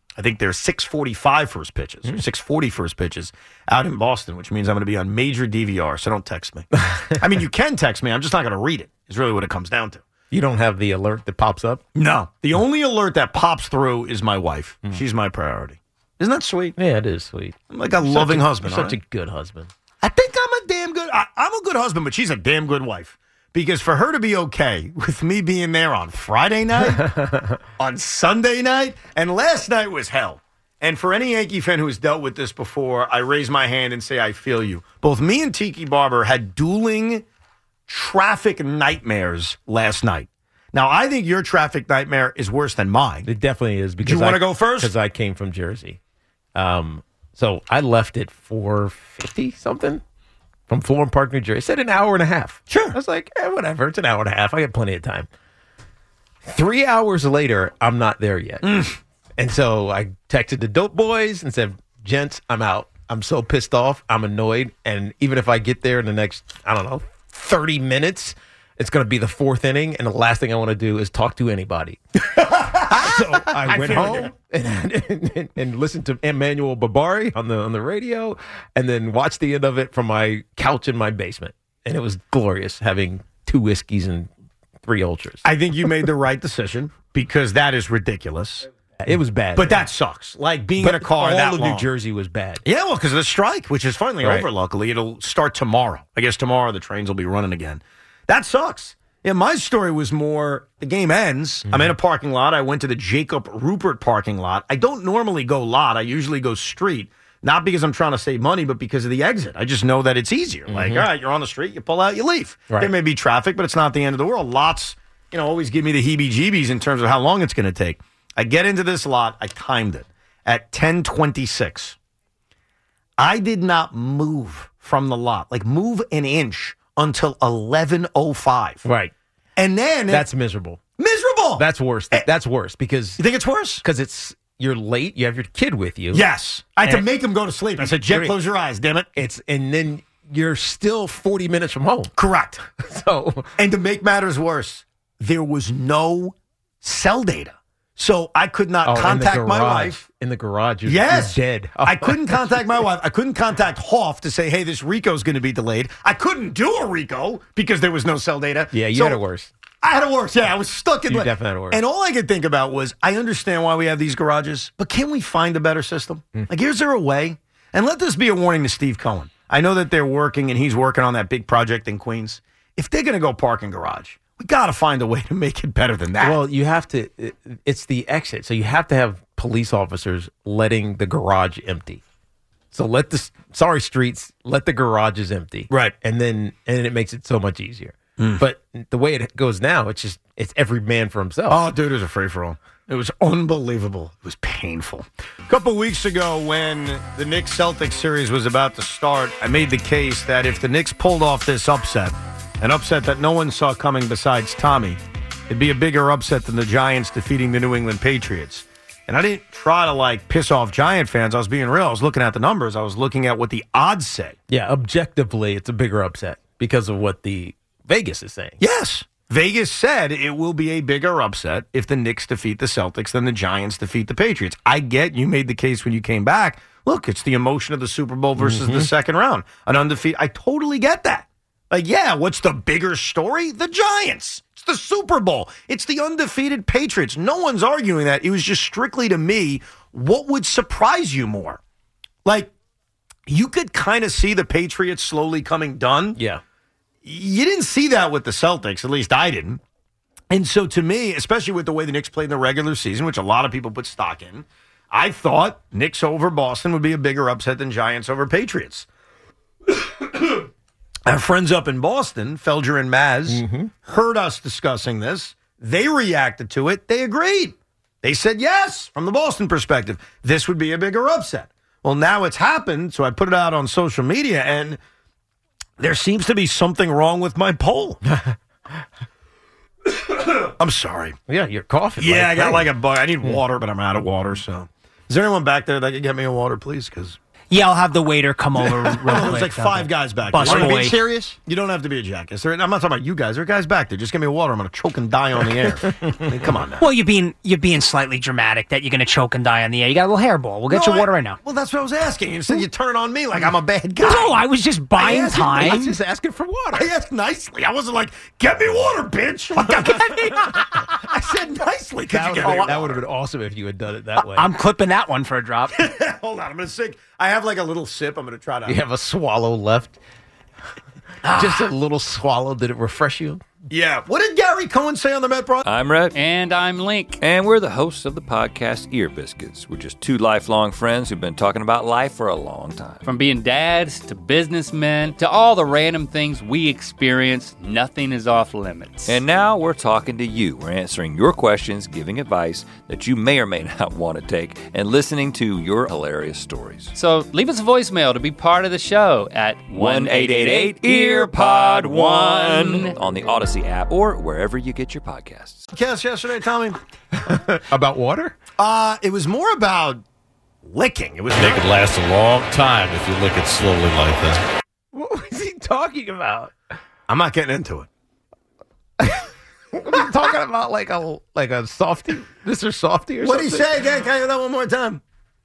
Speaker 3: I think they're six forty-five first pitches, or six forty first pitches out in Boston, which means I'm going to be on major D V R, so don't text me. I mean, you can text me. I'm just not going to read it, is really what it comes down to.
Speaker 4: You don't have the alert that pops up?
Speaker 3: No. The only alert that pops through is my wife. Mm. She's my priority. Isn't that sweet?
Speaker 4: Yeah, it is sweet.
Speaker 3: I'm like a
Speaker 4: you're
Speaker 3: loving
Speaker 4: such a,
Speaker 3: husband.
Speaker 4: You're such
Speaker 3: right?
Speaker 4: a good husband.
Speaker 3: I think I'm a damn good... I, I'm a good husband, but she's a damn good wife. Because for her to be okay with me being there on Friday night, on Sunday night, and last night was hell. And for any Yankee fan who has dealt with this before, I raise my hand and say I feel you. Both me and Tiki Barber had dueling traffic nightmares last night. Now, I think your traffic nightmare is worse than mine.
Speaker 4: It definitely is. Because
Speaker 3: Do you want to
Speaker 4: I,
Speaker 3: go first?
Speaker 4: Because I came from Jersey. Um, so I left at four fifty something from Florham Park, New Jersey. It said an hour and a half.
Speaker 3: Sure.
Speaker 4: I was like, eh, whatever. It's an hour and a half. I got plenty of time. Three hours later, I'm not there yet. Mm. And so I texted the dope boys and said, gents, I'm out. I'm so pissed off. I'm annoyed. And even if I get there in the next, I don't know, thirty minutes, it's going to be the fourth inning, and the last thing I want to do is talk to anybody. So I went I home and, and, and, and listened to Emmanuel Babari on the on the radio, and then watched the end of it from my couch in my basement. And it was glorious having two whiskeys and three ultras.
Speaker 3: I think you made the right decision because that is ridiculous.
Speaker 4: It was bad.
Speaker 3: But
Speaker 4: man.
Speaker 3: that sucks. Like being
Speaker 4: but
Speaker 3: in a car
Speaker 4: all
Speaker 3: that
Speaker 4: of
Speaker 3: long.
Speaker 4: New Jersey was bad.
Speaker 3: Yeah, well, because of the strike, which is finally
Speaker 4: right.
Speaker 3: over, luckily. It'll start tomorrow. I guess tomorrow the trains will be running again. That sucks. Yeah, my story was more, the game ends. Mm-hmm. I'm in a parking lot. I went to the Jacob Rupert parking lot. I don't normally go lot. I usually go street. Not because I'm trying to save money, but because of the exit. I just know that it's easier. Mm-hmm. Like, all right, you're on the street, you pull out, you leave. Right. There may be traffic, but it's not the end of the world. Lots, you know, always give me the heebie-jeebies in terms of how long it's going to take. I get into this lot. I timed it at ten twenty-six. I did not move from the lot, like move an inch until eleven oh five.
Speaker 4: Right.
Speaker 3: And then...
Speaker 4: That's it, miserable.
Speaker 3: Miserable!
Speaker 4: That's worse. That's worse because...
Speaker 3: You think it's worse?
Speaker 4: Because it's... You're late. You have your kid with you.
Speaker 3: Yes. I had to make him go to sleep. I said, Jet, close your eyes, damn it.
Speaker 4: It's And then you're still forty minutes from home.
Speaker 3: Correct.
Speaker 4: So...
Speaker 3: And to make matters worse, there was no cell data. So I could not
Speaker 4: oh,
Speaker 3: contact
Speaker 4: garage,
Speaker 3: my wife.
Speaker 4: In the garage, you're,
Speaker 3: yes.
Speaker 4: you're dead. Oh.
Speaker 3: I couldn't contact my wife. I couldn't contact Hoff to say, hey, this Rico's going to be delayed. I couldn't do a Rico because there was no cell data.
Speaker 4: Yeah, you
Speaker 3: so
Speaker 4: had it worse.
Speaker 3: I had it worse. Yeah, I was stuck in
Speaker 4: You
Speaker 3: the...
Speaker 4: definitely had it worse.
Speaker 3: And all I could think about was, I understand why we have these garages, but can we find a better system? Mm. Like, is there a way? And let this be a warning to Steve Cohen. I know that they're working and he's working on that big project in Queens. If they're going to go park in garage, we got to find a way to make it better than that.
Speaker 4: Well, you have to, it's the exit. So you have to have police officers letting the garage empty. So let the, sorry, streets, let the garages empty.
Speaker 3: Right.
Speaker 4: And then, and it makes it so much easier.
Speaker 3: Mm.
Speaker 4: But the way it goes now, it's just, it's every man for himself.
Speaker 3: Oh, dude, it was a free-for-all. It was unbelievable. It was painful. A couple weeks ago when the Knicks-Celtics series was about to start, I made the case that if the Knicks pulled off this upset, an upset that no one saw coming besides Tommy, it'd be a bigger upset than the Giants defeating the New England Patriots. And I didn't try to, like, piss off Giant fans. I was being real. I was looking at the numbers. I was looking at what the odds say.
Speaker 4: Yeah, objectively, it's a bigger upset because of what the Vegas is saying.
Speaker 3: Yes. Vegas said it will be a bigger upset if the Knicks defeat the Celtics than the Giants defeat the Patriots. I get you made the case when you came back. Look, it's the emotion of the Super Bowl versus mm-hmm. the second round. An undefeated. I totally get that. Like, yeah, what's the bigger story? The Giants. It's the Super Bowl. It's the undefeated Patriots. No one's arguing that. It was just strictly to me, what would surprise you more? Like, you could kind of see the Patriots slowly coming done.
Speaker 4: Yeah.
Speaker 3: You didn't see that with the Celtics. At least I didn't. And so to me, especially with the way the Knicks played in the regular season, which a lot of people put stock in, I thought Knicks over Boston would be a bigger upset than Giants over Patriots. Our friends up in Boston, Felger and Maz, mm-hmm. heard us discussing this. They reacted to it. They agreed. They said yes, from the Boston perspective. This would be a bigger upset. Well, now it's happened, so I put it out on social media, and there seems to be something wrong with my poll. I'm sorry.
Speaker 4: Yeah, you're coughing.
Speaker 3: Yeah,
Speaker 4: like
Speaker 3: I got
Speaker 4: crazy.
Speaker 3: like a bug. I need water, but I'm out of water, so. Is there anyone back there that can get me a water, please? Because
Speaker 8: Yeah, I'll have the waiter come over real quick.
Speaker 3: There's like five guys back there.
Speaker 8: Bus
Speaker 3: Are you
Speaker 8: boy.
Speaker 3: being serious? You don't have to be a jackass. There- I'm not talking about you guys. There are guys back there. Just give me water. I'm going to choke and die on the air. I mean, come on now.
Speaker 8: Well, you're being you're being slightly dramatic that you're going to choke and die on the air. You got a little hairball. We'll get
Speaker 3: No,
Speaker 8: you water
Speaker 3: I-
Speaker 8: right now.
Speaker 3: Well, that's what I was asking. You said you turn on me like I'm a bad guy.
Speaker 8: No, I was just buying
Speaker 3: I asked-
Speaker 8: time.
Speaker 3: I was just
Speaker 4: asking for water.
Speaker 3: I asked nicely. I wasn't like, get me water, bitch. I said nicely. Could
Speaker 4: That
Speaker 3: you
Speaker 4: would,
Speaker 3: get me
Speaker 4: that
Speaker 3: water?
Speaker 4: would have been awesome if you had done it that way.
Speaker 8: I'm clipping that one for a drop.
Speaker 3: Hold on. I'm going to sing. I have like a little sip. I'm going to try to.
Speaker 4: You have a swallow left. Just a little swallow. Did it refresh you?
Speaker 3: Yeah. What did Gary Cohen say on the Met Broad?
Speaker 1: I'm Rhett.
Speaker 2: And I'm Link.
Speaker 1: And we're the hosts of the podcast Ear Biscuits. We're just two lifelong friends who've been talking about life for a long time.
Speaker 2: From being dads to businessmen to all the random things we experience, nothing is off limits.
Speaker 1: And now we're talking to you. We're answering your questions, giving advice that you may or may not want to take, and listening to your hilarious stories.
Speaker 2: So leave us a voicemail to be part of the show at
Speaker 1: one eight eight eight ear pod one on the Odyssey app or wherever you get your podcasts.
Speaker 3: Podcast yesterday, Tommy?
Speaker 4: About water?
Speaker 3: Uh, it was more about licking. It was
Speaker 12: They could last a long time if you lick it slowly like that.
Speaker 4: What was he talking about?
Speaker 3: I'm not getting into it.
Speaker 4: What are you talking about? Like a like a softie, Mister Softy, or
Speaker 3: What did
Speaker 4: something?
Speaker 3: he say again? Can I hear that one more time?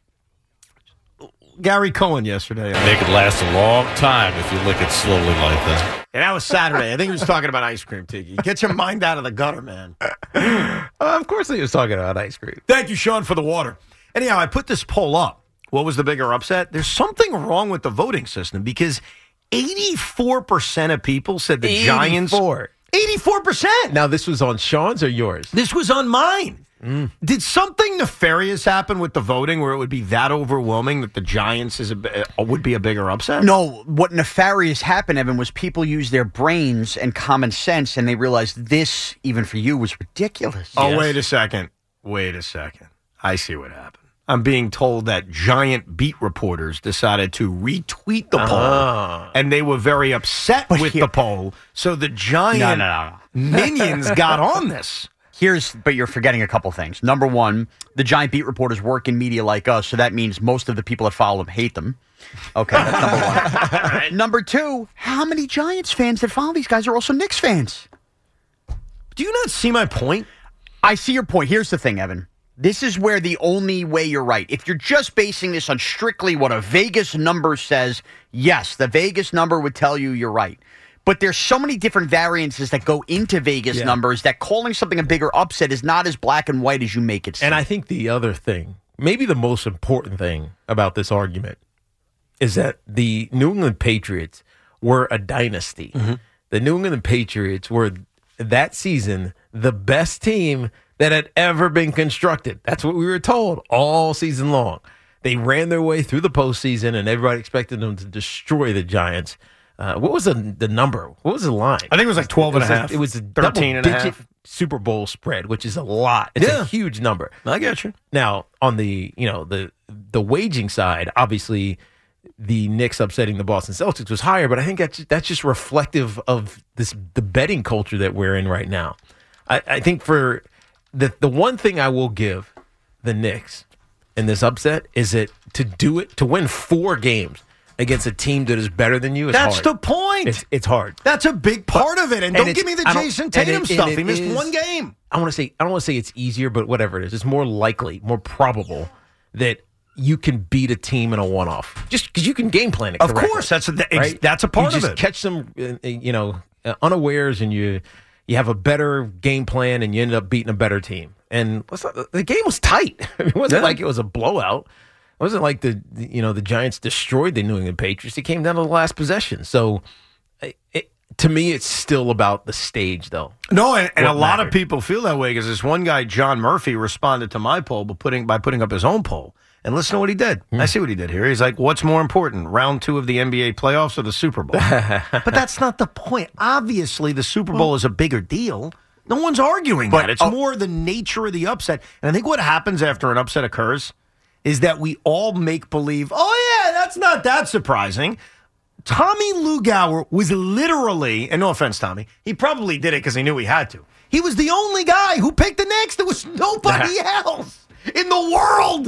Speaker 3: Gary Cohen yesterday.
Speaker 12: They could last a long time if you lick it slowly like that.
Speaker 3: And that was Saturday. I think he was talking about ice cream, Tiki. Get your mind out of the gutter, man.
Speaker 4: Uh, of course, he was talking about ice cream.
Speaker 3: Thank you, Sean, for the water. Anyhow, I put this poll up. What was the bigger upset? There's something wrong with the voting system because eighty-four percent of people said the Giants.
Speaker 4: eighty-four.
Speaker 3: eighty-four percent.
Speaker 4: Now, this was on Sean's or yours?
Speaker 3: This was on mine. Mm. Did something nefarious happen with the voting where it would be that overwhelming that the Giants is a, uh, would be a bigger upset?
Speaker 5: No, what nefarious happened, Evan, was people used their brains and common sense, and they realized this, even for you, was ridiculous.
Speaker 3: Oh,
Speaker 5: Yes.
Speaker 3: wait a second. Wait a second. I see what happened. I'm being told that Giant beat reporters decided to retweet the poll,
Speaker 4: Ah.
Speaker 3: and they were very upset
Speaker 5: But
Speaker 3: with
Speaker 5: here-
Speaker 3: the poll. So the Giant
Speaker 5: No, no, no, no.
Speaker 3: minions got on this.
Speaker 5: Here's, but you're forgetting a couple things. Number one, the Giant beat reporters work in media like us, so that means most of the people that follow them hate them. Okay, that's number one. Number two, how many Giants fans that follow these guys are also Knicks fans?
Speaker 3: Do you not see my point?
Speaker 5: I see your point. Here's the thing, Evan. This is where the only way you're right. If you're just basing this on strictly what a Vegas number says, yes, the Vegas number would tell you you're right. But there's so many different variances that go into Vegas
Speaker 4: Yeah.
Speaker 5: numbers that calling something a bigger upset is not as black and white as you make it seem.
Speaker 4: And I think the other thing, maybe the most important thing about this argument, is that the New England Patriots were a dynasty.
Speaker 3: Mm-hmm.
Speaker 4: The New England Patriots were that season the best team that had ever been constructed. That's what we were told all season long. They ran their way through the postseason, and everybody expected them to destroy the Giants. Uh, what was the, the number? What was the line?
Speaker 3: I think it was like twelve and a
Speaker 4: It was
Speaker 3: half.
Speaker 4: It was a
Speaker 3: thirteen and a
Speaker 4: double-digit
Speaker 3: half.
Speaker 4: Super Bowl spread, which is a lot. It's
Speaker 3: Yeah.
Speaker 4: a huge number.
Speaker 3: I get you.
Speaker 4: Now, on the you know the the waging side, obviously the Knicks upsetting the Boston Celtics was higher, but I think that's that's just reflective of this the betting culture that we're in right now. I, I think for the the one thing I will give the Knicks in this upset is that to do it to win four games against a team that is better than you is
Speaker 3: That's
Speaker 4: hard.
Speaker 3: the point.
Speaker 4: It's, it's hard.
Speaker 3: That's a big part of it. And,
Speaker 4: And
Speaker 3: don't
Speaker 4: it's-
Speaker 3: give me the
Speaker 4: I don't-
Speaker 3: Jason
Speaker 4: and
Speaker 3: Tatum
Speaker 4: it-
Speaker 3: stuff.
Speaker 4: and
Speaker 3: He
Speaker 4: it
Speaker 3: missed
Speaker 4: is-
Speaker 3: one game.
Speaker 4: I want to say I don't want to say it's easier, but whatever it is, it's more likely, more probable that you can beat a team in a one-off, just because you can game plan it.
Speaker 3: Of
Speaker 4: correctly,
Speaker 3: course, that's a, that-
Speaker 4: right?
Speaker 3: that's a part
Speaker 4: you
Speaker 3: of
Speaker 4: just
Speaker 3: it.
Speaker 4: catch them, uh, you know, uh, unawares, and you you have a better game plan, and you end up beating a better team. And let's not, the game was tight. It wasn't
Speaker 3: Yeah.
Speaker 4: like it was a blowout. It wasn't like the you know the Giants destroyed the New England Patriots. It came down to the last possession. So, it, it, to me, it's still about the stage, though.
Speaker 3: No, and, and a
Speaker 4: What
Speaker 3: lot
Speaker 4: mattered.
Speaker 3: of people feel that way because this one guy, John Murphy, responded to my poll by putting by putting up his own poll. And listen to what he did. I see what he did here. He's like, what's more important, round two of the N B A playoffs or the Super Bowl? But that's not the point. Obviously, the Super Bowl is a bigger deal. No one's arguing
Speaker 5: But,
Speaker 3: that. It's
Speaker 5: uh,
Speaker 3: more the nature of the upset. And I think what happens after an upset occurs is that we all make believe, oh, yeah, that's not that surprising. Tommy Lugauer was literally, and no offense, Tommy, he probably did it because he knew he had to. He was the only guy who picked the Knicks. There was nobody else in the world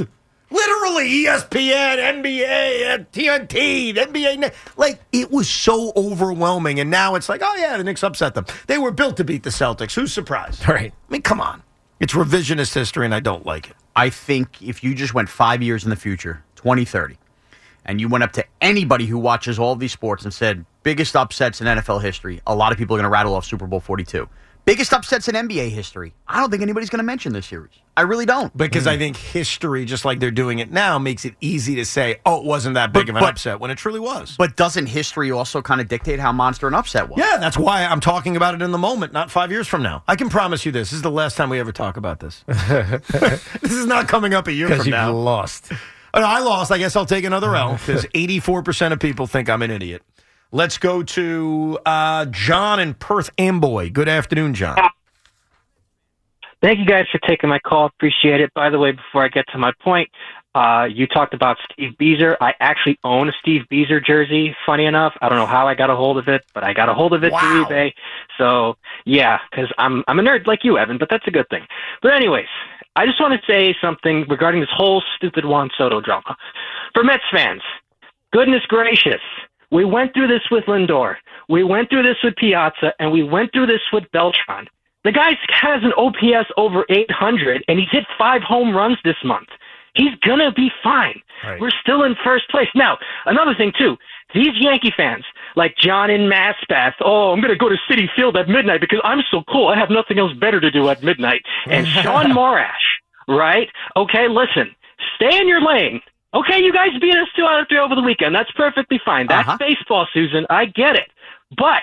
Speaker 3: Literally, E S P N, N B A, T N T, N B A. Like, it was so overwhelming. And now it's like, oh, yeah, the Knicks upset them. They were built to beat the Celtics. Who's surprised?
Speaker 4: Right.
Speaker 3: I mean, come on. It's revisionist history, and I don't like it.
Speaker 5: I think if you just went five years in the future, twenty thirty, and you went up to anybody who watches all of these sports and said, biggest upsets in N F L history, a lot of people are going to rattle off Super Bowl forty-two. Biggest upsets in N B A history. I don't think anybody's going to mention this series. I really don't.
Speaker 3: Because mm. I think history, just like they're doing it now, makes it easy to say, oh, it wasn't that big
Speaker 5: but,
Speaker 3: of an
Speaker 5: but,
Speaker 3: upset, when it truly was.
Speaker 5: But doesn't history also kind of dictate how monster an upset was?
Speaker 3: Yeah, that's why I'm talking about it in the moment, not five years from now. I can promise you this. This is the last time we ever talk about this. This is not coming up a year from
Speaker 4: you've
Speaker 3: now.
Speaker 4: Because you've lost.
Speaker 3: Oh, no, I lost. I guess I'll take another L, because eighty-four percent of people think I'm an idiot. Let's go to uh, John in Perth Amboy. Good afternoon, John.
Speaker 13: Thank you guys for taking my call. Appreciate it. By the way, before I get to my point, uh, you talked about Steve Beazer. I actually own a Steve Beazer jersey, funny enough. I don't know how I got a hold of it, but I got a hold of it
Speaker 3: Wow.
Speaker 13: through eBay. So, yeah, because I'm, I'm a nerd like you, Evan, but that's a good thing. But anyways, I just want to say something regarding this whole stupid Juan Soto drama. For Mets fans, goodness gracious, we went through this with Lindor. We went through this with Piazza, and we went through this with Beltran. The guy has an O P S over eight hundred, and he's hit five home runs this month. He's going to be fine. Right. We're still in first place. Now, another thing, too. These Yankee fans, like John in Maspeth, oh, I'm going to go to Citi Field at midnight because I'm so cool. I have nothing else better to do at midnight. And Sean Morash, right? Okay, listen, stay in your lane. Okay, you guys beat us two out of three over the weekend. That's perfectly fine. That's uh-huh. baseball, Susan. I get it. But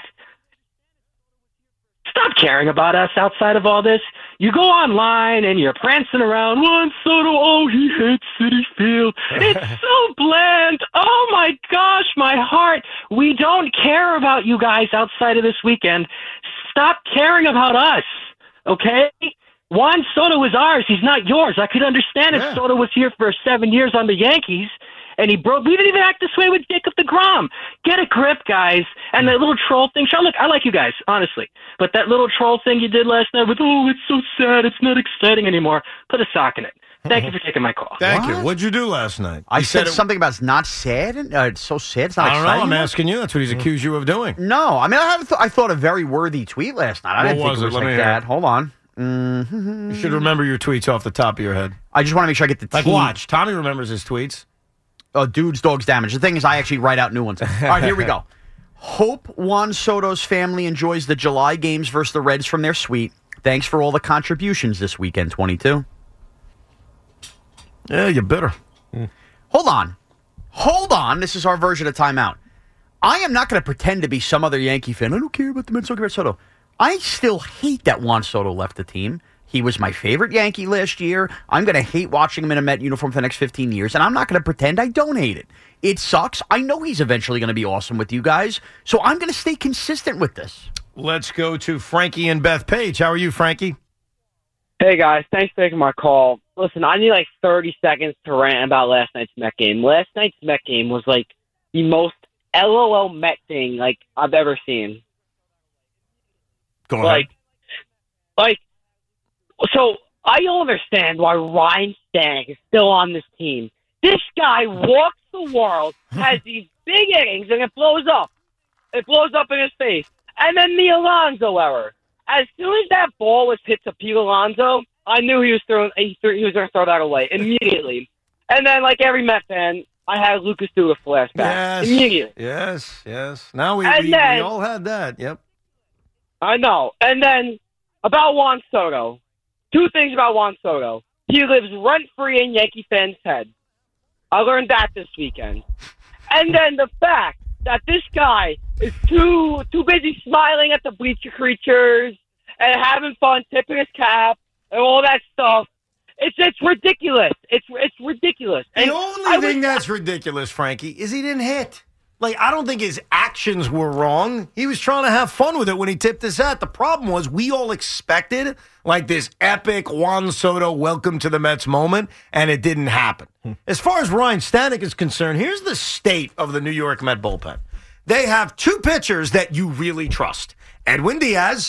Speaker 13: stop caring about us outside of all this. You go online and you're prancing around. Juan Soto, oh, he hates Citi Field. It's so bland. Oh, my gosh, my heart. We don't care about you guys outside of this weekend. Stop caring about us, okay? Juan Soto is ours. He's not yours. I could understand if yeah. Soto was here for seven years on the Yankees. And he broke. We didn't even act this way with Jacob deGrom. Get a grip, guys. And that little troll thing. Sean, look, I like you guys, honestly. But that little troll thing you did last night with, oh, it's so sad. It's not exciting anymore. Put a sock in it. Thank you for taking my call.
Speaker 3: Thank
Speaker 5: what?
Speaker 3: you. What'd you do last night?
Speaker 5: I
Speaker 3: you
Speaker 5: said,
Speaker 3: said it...
Speaker 5: something about it's not sad. Uh, it's so sad. It's not
Speaker 3: I don't
Speaker 5: exciting.
Speaker 3: know. I'm asking you. That's what he's accused you of doing.
Speaker 5: No. I mean, I, th- I thought a very worthy tweet last night. I
Speaker 3: what
Speaker 5: didn't
Speaker 3: was
Speaker 5: think it was
Speaker 3: it? Let
Speaker 5: like
Speaker 3: me
Speaker 5: that.
Speaker 3: hear.
Speaker 5: Hold on. Mm-hmm.
Speaker 3: You should remember your tweets off the top of your head.
Speaker 5: I just want to make sure I get the
Speaker 3: Like,
Speaker 5: team.
Speaker 3: watch. Tommy remembers his tweets.
Speaker 5: Oh, dudes, dogs, damage. The thing is, I actually write out new ones. All right, here we go. Hope Juan Soto's family enjoys the July games versus the Reds from their suite. Thanks for all the contributions this weekend, twenty-two.
Speaker 3: Yeah, you're bitter.
Speaker 5: Mm. Hold on. Hold on. This is our version of timeout. I am not going to pretend to be some other Yankee fan. I don't care about the Mets. I don't care about Soto. I still hate that Juan Soto left the team. He was my favorite Yankee last year. I'm going to hate watching him in a Met uniform for the next fifteen years, and I'm not going to pretend I don't hate it. It sucks. I know he's eventually going to be awesome with you guys, so I'm going to stay consistent with this.
Speaker 3: Let's go to Frankie and Beth Page. How are you, Frankie?
Speaker 14: Hey, guys. Thanks for taking my call. Listen, I need like thirty seconds to rant about last night's Met game. Last night's Met game was like the most LOL Met thing like I've ever seen.
Speaker 3: Go ahead.
Speaker 14: Like, like, so I don't understand why Ryan Stanek is still on this team. This guy walks the world, has these big innings, and it blows up. It blows up in his face. And then the Alonso error. As soon as that ball was hit to Pete Alonso, I knew he was throwing. He, threw, he was going to throw that away immediately. And then, like every Met fan, I had Lucas do a flashback
Speaker 3: yes.
Speaker 14: immediately.
Speaker 3: Yes, yes. Now we,
Speaker 14: and
Speaker 3: we,
Speaker 14: then,
Speaker 3: we all had that. Yep.
Speaker 14: I know. And then about Juan Soto. Two things about Juan Soto. He lives rent-free in Yankee fans' head. I learned that this weekend. And then the fact that this guy is too too busy smiling at the bleacher creatures and having fun, tipping his cap, and all that stuff. It's it's ridiculous. It's it's ridiculous.
Speaker 3: The
Speaker 14: and
Speaker 3: only
Speaker 14: I
Speaker 3: thing
Speaker 14: was,
Speaker 3: that's ridiculous, Frankie, is he didn't hit. Like, I don't think his actions were wrong. He was trying to have fun with it when he tipped his hat. The problem was we all expected, like, this epic Juan Soto welcome to the Mets moment, and it didn't happen. As far as Ryan Stanek is concerned, here's the state of the New York Met bullpen. They have two pitchers that you really trust. Edwin Diaz,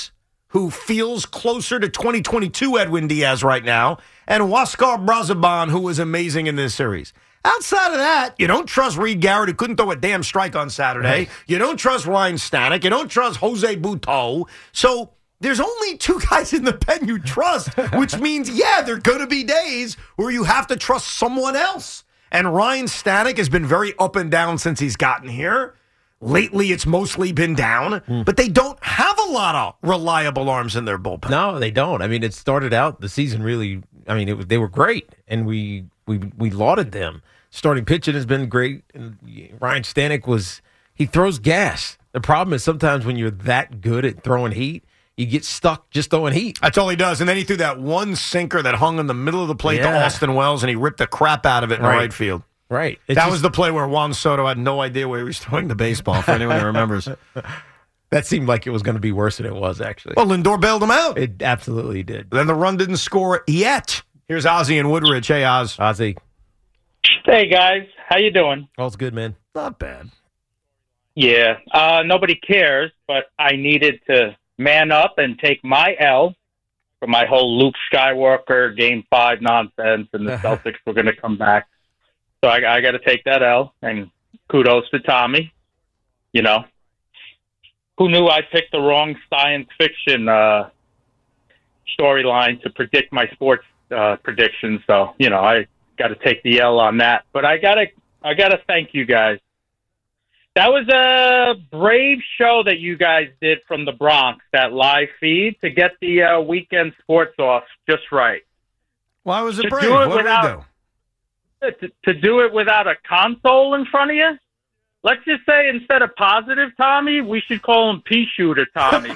Speaker 3: who feels closer to twenty twenty-two Edwin Diaz right now, and Huáscar Brazoban, who was amazing in this series. Outside of that, you don't trust Reed Garrett, who couldn't throw a damn strike on Saturday. Right. You don't trust Ryan Stanek. You don't trust Jose Butto. So there's only two guys in the pen you trust, which means, yeah, there are going to be days where you have to trust someone else. And Ryan Stanek has been very up and down since he's gotten here. Lately, it's mostly been down, mm. but they don't have a lot of reliable arms in their bullpen.
Speaker 4: No, they don't. I mean, it started out the season really. I mean, it was, they were great, and we we we lauded them. Starting pitching has been great, and Ryan Stanek was he throws gas. The problem is sometimes when you're that good at throwing heat, you get stuck just throwing heat.
Speaker 3: That's all he does. And then he threw that one sinker that hung in the middle of the plate
Speaker 4: yeah.
Speaker 3: to Austin Wells, and he ripped the crap out of it in
Speaker 4: right.
Speaker 3: right field.
Speaker 4: Right.
Speaker 3: It's that just, was the play where Juan Soto had no idea where he was throwing the baseball, for anyone who remembers.
Speaker 4: That seemed like it was going to be worse than it was, actually.
Speaker 3: Well, Lindor bailed him out.
Speaker 4: It absolutely did.
Speaker 3: Then the run didn't score yet. Here's Ozzie and Woodridge. Hey, Oz.
Speaker 4: Ozzie.
Speaker 15: Hey, guys. How you doing?
Speaker 4: All's good, man.
Speaker 3: Not bad.
Speaker 15: Yeah. Uh, nobody cares, but I needed to man up and take my L for my whole Luke Skywalker Game five nonsense, and the Celtics were going to come back. So I, I got to take that L, and kudos to Tommy. You know, who knew I picked the wrong science fiction uh, storyline to predict my sports uh, predictions? So you know, I got to take the L on that. But I gotta, I gotta thank you guys. That was a brave show that you guys did from the Bronx, that live feed, to get the uh, weekend sports off just right.
Speaker 3: Why was it
Speaker 15: to
Speaker 3: brave?
Speaker 15: Do it
Speaker 3: what
Speaker 15: without,
Speaker 3: did we do?
Speaker 15: To, to do it without a console in front of you? Let's just say instead of positive Tommy, we should call him pea shooter Tommy.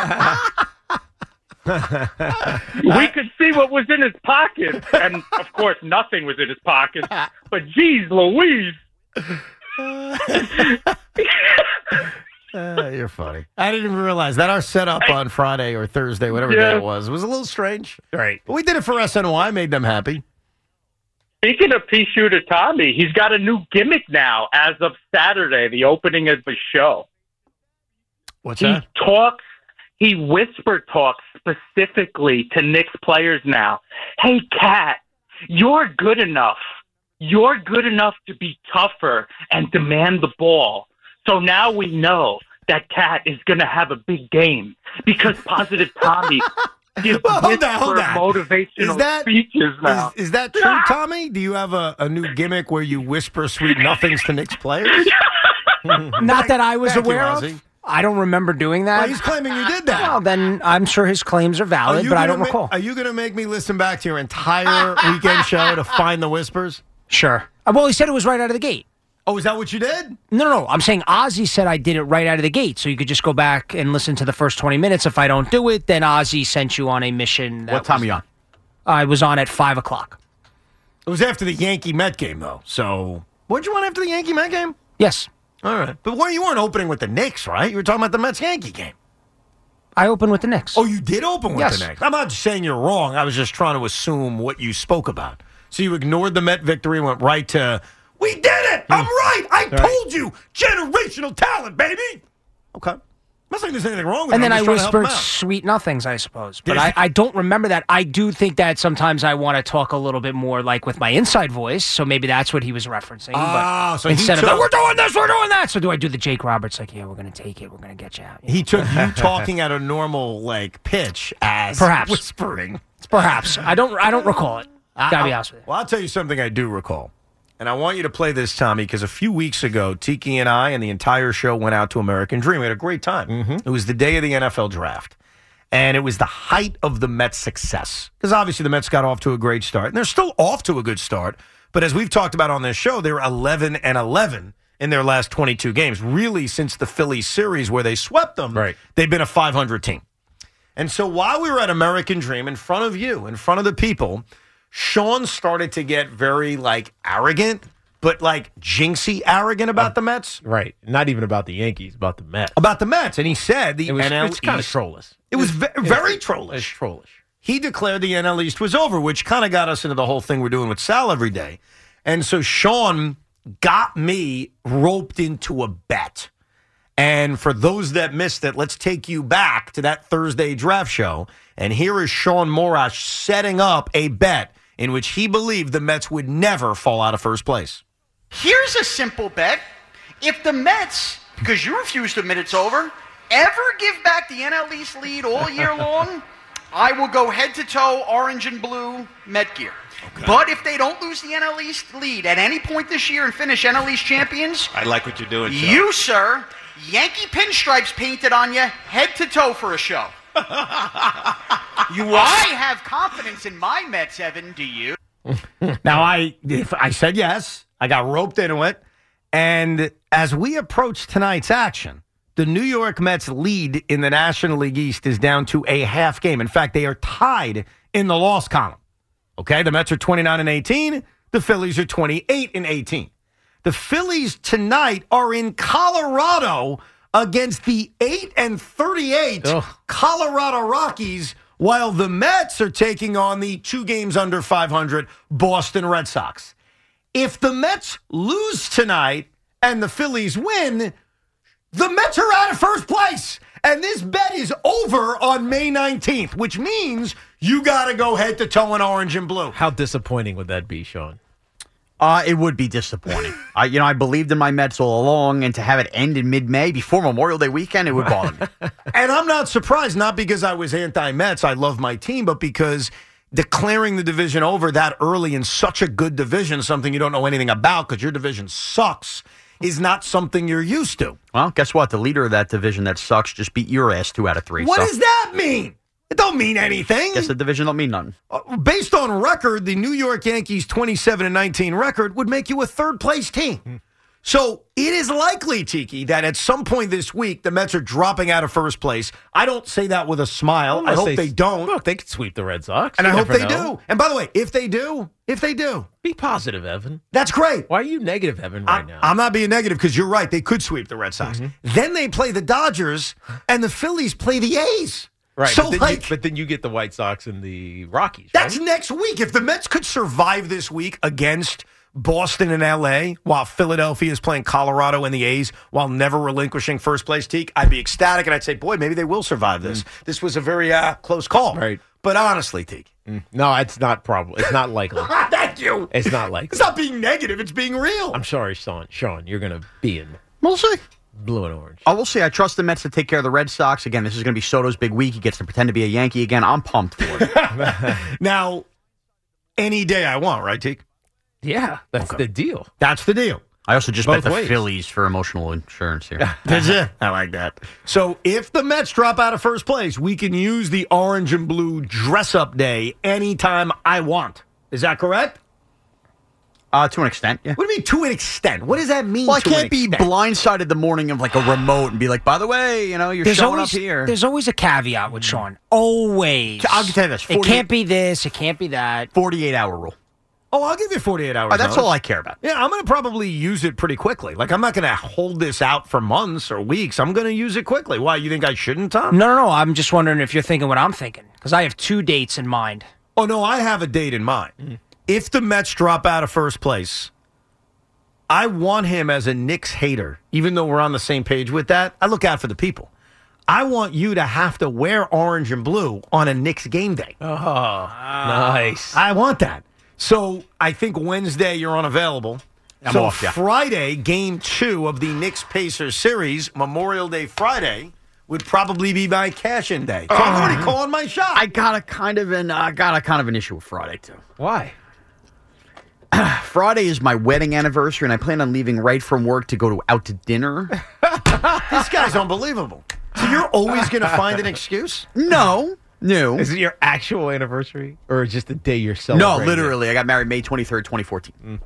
Speaker 15: We could see what was in his pocket. And, of course, nothing was in his pocket. But, geez, Louise.
Speaker 3: Uh, you're funny. I didn't even realize that our setup on Friday or Thursday, whatever
Speaker 15: Yeah.
Speaker 3: day it was, was a little strange.
Speaker 4: Right.
Speaker 3: But we did it for S N Y, made them happy.
Speaker 15: Speaking of pea shooter Tommy, he's got a new gimmick now as of Saturday, the opening of the show.
Speaker 3: What's
Speaker 15: he
Speaker 3: that?
Speaker 15: talks, he whisper talks specifically to Knicks players now. Hey, Cat, you're good enough. You're good enough to be tougher and demand the ball. So now we know that Cat is going to have a big game because Positive Tommy gives
Speaker 3: Well, hold on, hold on.
Speaker 15: motivational
Speaker 3: Is that,
Speaker 15: speeches now.
Speaker 3: Is, is that true, Tommy? Do you have a, a new gimmick where you whisper sweet nothings to Knicks players?
Speaker 8: Not that I was
Speaker 3: Thank you,
Speaker 8: aware
Speaker 3: Ozzie.
Speaker 8: of. I don't remember doing that.
Speaker 3: Well, he's claiming you did that.
Speaker 8: Well, then I'm sure his claims are valid,
Speaker 3: you
Speaker 8: but I
Speaker 3: gonna
Speaker 8: don't
Speaker 3: ma-
Speaker 8: recall.
Speaker 3: Are you going to make me listen back to your entire weekend show to find the whispers?
Speaker 8: Sure. Uh, Well, he said it was right out of the gate.
Speaker 3: Oh, is that what you did?
Speaker 8: No, no, no. I'm saying Ozzie said I did it right out of the gate, so you could just go back and listen to the first twenty minutes. If I don't do it, then Ozzie sent you on a mission. that
Speaker 5: What time
Speaker 8: was-
Speaker 5: are you on?
Speaker 8: I was on at five o'clock.
Speaker 3: It was after the Yankee Met game, though. So, what'd you want after the Yankee Met game?
Speaker 8: Yes.
Speaker 3: All right. But well, you weren't opening with the Knicks, right? You were talking about the Mets Yankee game.
Speaker 8: I opened with the Knicks.
Speaker 3: Oh, you did open with
Speaker 8: Yes.
Speaker 3: the Knicks. I'm not saying you're wrong. I was just trying to assume what you spoke about. So you ignored the Met victory and went right to, we did it! I'm right! I
Speaker 8: Right.
Speaker 3: told you! Generational talent, baby! Okay. I'm not saying there's anything wrong with
Speaker 8: And
Speaker 3: it.
Speaker 8: then I
Speaker 3: I'm just trying to help
Speaker 8: whispered
Speaker 3: him out.
Speaker 8: sweet nothings, I suppose. But
Speaker 3: Did
Speaker 8: I,
Speaker 3: you?
Speaker 8: I don't remember that. I do think that sometimes I want to talk a little bit more like with my inside voice, so maybe that's what he was referencing.
Speaker 3: Ah,
Speaker 8: but
Speaker 3: so he
Speaker 8: instead
Speaker 3: took-
Speaker 8: of, we're doing this, we're doing that. So do I do the Jake Roberts, like, yeah, we're going to take it, we're going to get you out.
Speaker 3: He took you talking at a normal, like, pitch as
Speaker 8: Perhaps.
Speaker 3: whispering.
Speaker 8: Perhaps. I don't I don't recall it. Gotta be
Speaker 3: I-
Speaker 8: honest with you.
Speaker 3: Well, I'll tell you something I do recall. And I want you to play this, Tommy, because a few weeks ago, Tiki and I and the entire show went out to American Dream. We had a great time. It was the day of the N F L draft. And it was the height of the Mets' success. Because obviously the Mets got off to a great start. And they're still off to a good start. But as we've talked about on this show, they're eleven and eleven in their last twenty-two games. Really, since the Phillies series where they swept them,
Speaker 4: Right.
Speaker 3: they've been a five hundred team. And so while we were at American Dream, in front of you, in front of the people, Sean started to get very, like, arrogant, but, like, jinxy arrogant about the Mets.
Speaker 4: Right. Not even about the Yankees, about the Mets.
Speaker 3: About the Mets. And he said the
Speaker 4: It was,
Speaker 3: N L
Speaker 4: it's kind of
Speaker 3: East-
Speaker 4: trollish.
Speaker 3: It was ve- very
Speaker 4: It's
Speaker 3: trollish.
Speaker 4: trollish.
Speaker 3: He declared the N L East was over, which kind of got us into the whole thing we're doing with Sal every day. And so Sean got me roped into a bet. And for those that missed it, let's take you back to that Thursday draft show. And here is Sean Morash setting up a bet in which he believed the Mets would never fall out of first place.
Speaker 5: Here's a simple bet. If the Mets, because you refuse to admit it's over, ever give back the N L East lead all year long, I will go head-to-toe orange and blue Met gear. Okay. But if they don't lose the N L East lead at any point this year and finish N L East champions,
Speaker 12: I like what you're doing, Sean.
Speaker 5: You, sir, Yankee pinstripes painted on you head-to-toe for a show. you I have confidence in my Mets, Evan. Do you?
Speaker 3: Now, I if I said yes. I got roped into it. And as we approach tonight's action, the New York Mets lead in the National League East is down to a half game. In fact, they are tied in the loss column. Okay, the Mets are twenty-nine and eighteen. The Phillies are twenty-eight and eighteen. The Phillies tonight are in Colorado against the eight and thirty-eight Ugh. Colorado Rockies, while the Mets are taking on the two games under five hundred Boston Red Sox. If the Mets lose tonight and the Phillies win, the Mets are out of first place. And this bet is over on May nineteenth, which means you got to go head to toe in orange and blue.
Speaker 4: How disappointing would that be, Sean?
Speaker 5: Uh, it would be disappointing. I, you know, I believed in my Mets all along, and to have it end in mid-May before Memorial Day weekend, it would bother me.
Speaker 3: And I'm not surprised, not because I was anti-Mets, I love my team, but because declaring the division over that early in such a good division, something you don't know anything about because your division sucks, is not something you're used to.
Speaker 5: Well, guess what? The leader of that division that sucks just beat your ass two out of three.
Speaker 3: What
Speaker 5: so.
Speaker 3: does that mean? It don't mean anything.
Speaker 5: Guess the division don't mean nothing.
Speaker 3: Uh, based on record, the New York Yankees' twenty-seven and nineteen record would make you a third-place team. Hmm. So it is likely, Tiki, that at some point this week, the Mets are dropping out of first place. I don't say that with a smile.
Speaker 4: Unless
Speaker 3: I hope
Speaker 4: they,
Speaker 3: they don't.
Speaker 4: Look, they could sweep the Red Sox.
Speaker 3: And
Speaker 4: You
Speaker 3: I hope
Speaker 4: never
Speaker 3: they
Speaker 4: know.
Speaker 3: do. And by the way, if they do, if they do.
Speaker 4: Be positive, Evan.
Speaker 3: That's great.
Speaker 4: Why are you negative, Evan, right
Speaker 3: I,
Speaker 4: now?
Speaker 3: I'm not being negative because you're right. They could sweep the Red Sox.
Speaker 4: Mm-hmm.
Speaker 3: Then they play the Dodgers, and the Phillies play the A's.
Speaker 4: Right,
Speaker 3: So,
Speaker 4: but, then
Speaker 3: like,
Speaker 4: you, but then you get the White Sox and the Rockies,
Speaker 3: that's
Speaker 4: right?
Speaker 3: next week. If the Mets could survive this week against Boston and L A while Philadelphia is playing Colorado and the A's while never relinquishing first place, Teak, I'd be ecstatic, and I'd say, boy, maybe they will survive this. Mm. This was a very uh, close call.
Speaker 4: Right.
Speaker 3: But honestly, Teak.
Speaker 4: Mm. No, it's not probable. It's not likely.
Speaker 3: Thank you.
Speaker 4: It's not likely.
Speaker 3: It's not being negative. It's being real.
Speaker 4: I'm sorry, Sean. Sean, you're going to be in
Speaker 5: We'll see.
Speaker 4: blue and orange.
Speaker 5: I will see. I trust the Mets to take care of the Red Sox. Again, this is going to be Soto's big week. He gets to pretend to be a Yankee again. I'm pumped for it.
Speaker 3: Now, any day I want, right, Teak?
Speaker 4: Yeah, that's
Speaker 3: Okay.
Speaker 4: the deal.
Speaker 3: That's the deal.
Speaker 5: I also just
Speaker 4: Both
Speaker 5: bet the
Speaker 4: ways.
Speaker 5: Phillies for emotional insurance here.
Speaker 3: Did you? I like that. So if the Mets drop out of first place, we can use the orange and blue dress-up day anytime I want. Is that correct?
Speaker 5: Uh, to an extent, yeah.
Speaker 3: What do you mean to an extent? What does that mean?
Speaker 5: Well, I
Speaker 3: to an
Speaker 5: can't be
Speaker 3: extent?
Speaker 5: blindsided the morning of like a remote and be like, by the way, you know, you're
Speaker 8: There's
Speaker 5: showing
Speaker 8: always,
Speaker 5: up here.
Speaker 8: There's always a caveat with Sean. Always.
Speaker 5: I'll tell you this.
Speaker 8: It can't be this. It can't be that.
Speaker 5: forty-eight hour rule.
Speaker 3: Oh, I'll give you forty-eight hours.
Speaker 5: Oh, that's
Speaker 3: notice.
Speaker 5: all I care about.
Speaker 3: Yeah, I'm going to probably use it pretty quickly. Like, I'm not going to hold this out for months or weeks. I'm going to use it quickly. Why, you think I shouldn't, Tom?
Speaker 8: No, no, no. I'm just wondering if you're thinking what I'm thinking. Because I have two dates in mind.
Speaker 3: Oh, no, I have a date in mind. Mm. If the Mets drop out of first place, I want him as a Knicks hater, even though we're on the same page with that. I look out for the people. I want you to have to wear orange and blue on a Knicks game day.
Speaker 4: Oh, nice.
Speaker 3: I want that. So I think Wednesday you're unavailable.
Speaker 5: I'm
Speaker 3: so
Speaker 5: off, yeah.
Speaker 3: Friday, game two of the Knicks-Pacers series, Memorial Day Friday, would probably be my cash-in day. So I'm already calling my shot.
Speaker 5: I got a kind of an I got a kind of an issue with Friday too.
Speaker 4: Why?
Speaker 5: Friday is my wedding anniversary, and I plan on leaving right from work to go to out to dinner.
Speaker 3: This guy's unbelievable. So you're always going to find an excuse?
Speaker 5: No, no.
Speaker 4: Is it your actual anniversary or just the day you're
Speaker 5: No,
Speaker 4: celebrating?
Speaker 5: literally. I got married May twenty-third, twenty fourteen. Mm.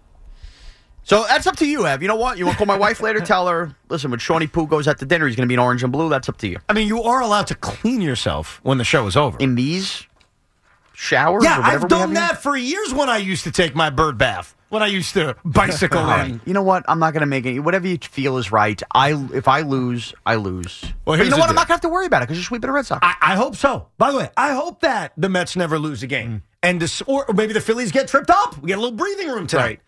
Speaker 5: So that's up to you, Ev. You know what? You want to call my wife later? Tell her, listen, when Shawnee Poo goes out to dinner, he's going to be in orange and blue. That's up to you.
Speaker 3: I mean, you are allowed to clean yourself when the show is over.
Speaker 5: In these showers
Speaker 3: Yeah,
Speaker 5: or whatever
Speaker 3: I've
Speaker 5: we
Speaker 3: done
Speaker 5: have
Speaker 3: that for years when I used to take my bird bath, when I used to bicycle
Speaker 5: All right.
Speaker 3: in.
Speaker 5: You know what? I'm not going to make it. Whatever you feel is right. I If I lose, I lose.
Speaker 3: Well,
Speaker 5: but
Speaker 3: here's
Speaker 5: you know
Speaker 3: the
Speaker 5: what? I'm
Speaker 3: deal.
Speaker 5: not going to have to worry about it because you're sweeping the Red Sox.
Speaker 3: I, I hope so. By the way, I hope that the Mets never lose a game. And this, or maybe the Phillies get tripped up. We get a little breathing room tonight.
Speaker 4: Right.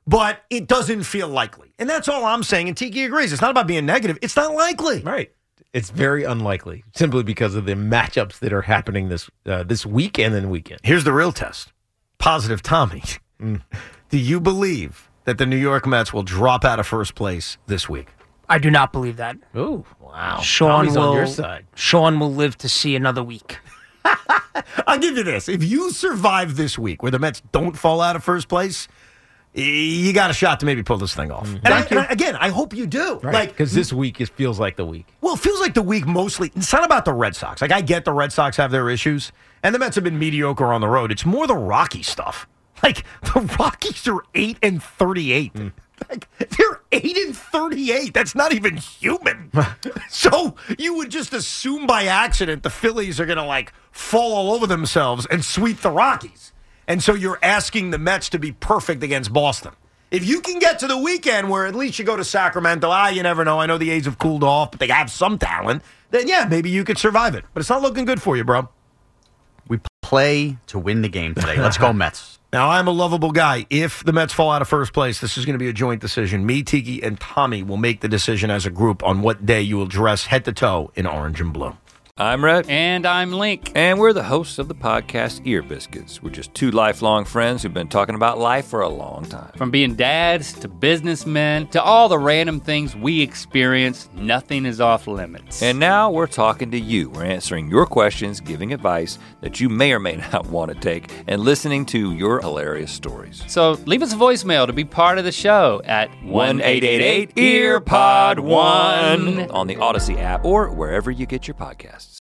Speaker 3: but it doesn't feel likely. And that's all I'm saying. And Tiki agrees. It's not about being negative. It's not likely.
Speaker 4: Right. It's very unlikely, simply because of the matchups that are happening this uh, this weekend and weekend.
Speaker 3: Here's the real test. Positive Tommy. Mm. Do you believe that the New York Mets will drop out of first place this week?
Speaker 8: I do not believe that.
Speaker 4: Oh, wow.
Speaker 8: Sean
Speaker 4: Tommy's
Speaker 8: will,
Speaker 4: on your side.
Speaker 8: Sean will live to see another week.
Speaker 3: I'll give you this. If you survive this week where the Mets don't fall out of first place, you got a shot to maybe pull this thing off. Mm-hmm. And, I, and I, again, I hope you do.
Speaker 4: Right.
Speaker 3: Like,
Speaker 4: because this week it feels like the week.
Speaker 3: Well, it feels like the week mostly. It's not about the Red Sox. Like, I get the Red Sox have their issues, and the Mets have been mediocre on the road. It's more the Rocky stuff. Like, the Rockies are eight and thirty-eight. Mm. Like, they're eight and thirty-eight. That's not even human. So you would just assume by accident the Phillies are going to, like, fall all over themselves and sweep the Rockies. And so you're asking the Mets to be perfect against Boston. If you can get to the weekend where at least you go to Sacramento, ah, you never know. I know the A's have cooled off, but they have some talent. Then, yeah, maybe you could survive it. But it's not looking good for you, bro.
Speaker 5: We play to win the game today. Let's go, Mets.
Speaker 3: Now, I'm a lovable guy. If the Mets fall out of first place, this is going to be a joint decision. Me, Tiki, and Tommy will make the decision as a group on what day you will dress head to toe in orange and blue.
Speaker 1: I'm Rhett.
Speaker 2: And I'm Link.
Speaker 1: And we're the hosts of the podcast Ear Biscuits. We're just two lifelong friends who've been talking about life for a long time.
Speaker 2: From being dads to businessmen to all the random things we experience, nothing is off limits.
Speaker 1: And now we're talking to you. We're answering your questions, giving advice that you may or may not want to take, and listening to your hilarious stories.
Speaker 2: So leave us a voicemail to be part of the show at
Speaker 1: one eight eight eight, E A R P O D one on the Odyssey app or wherever you get your podcasts.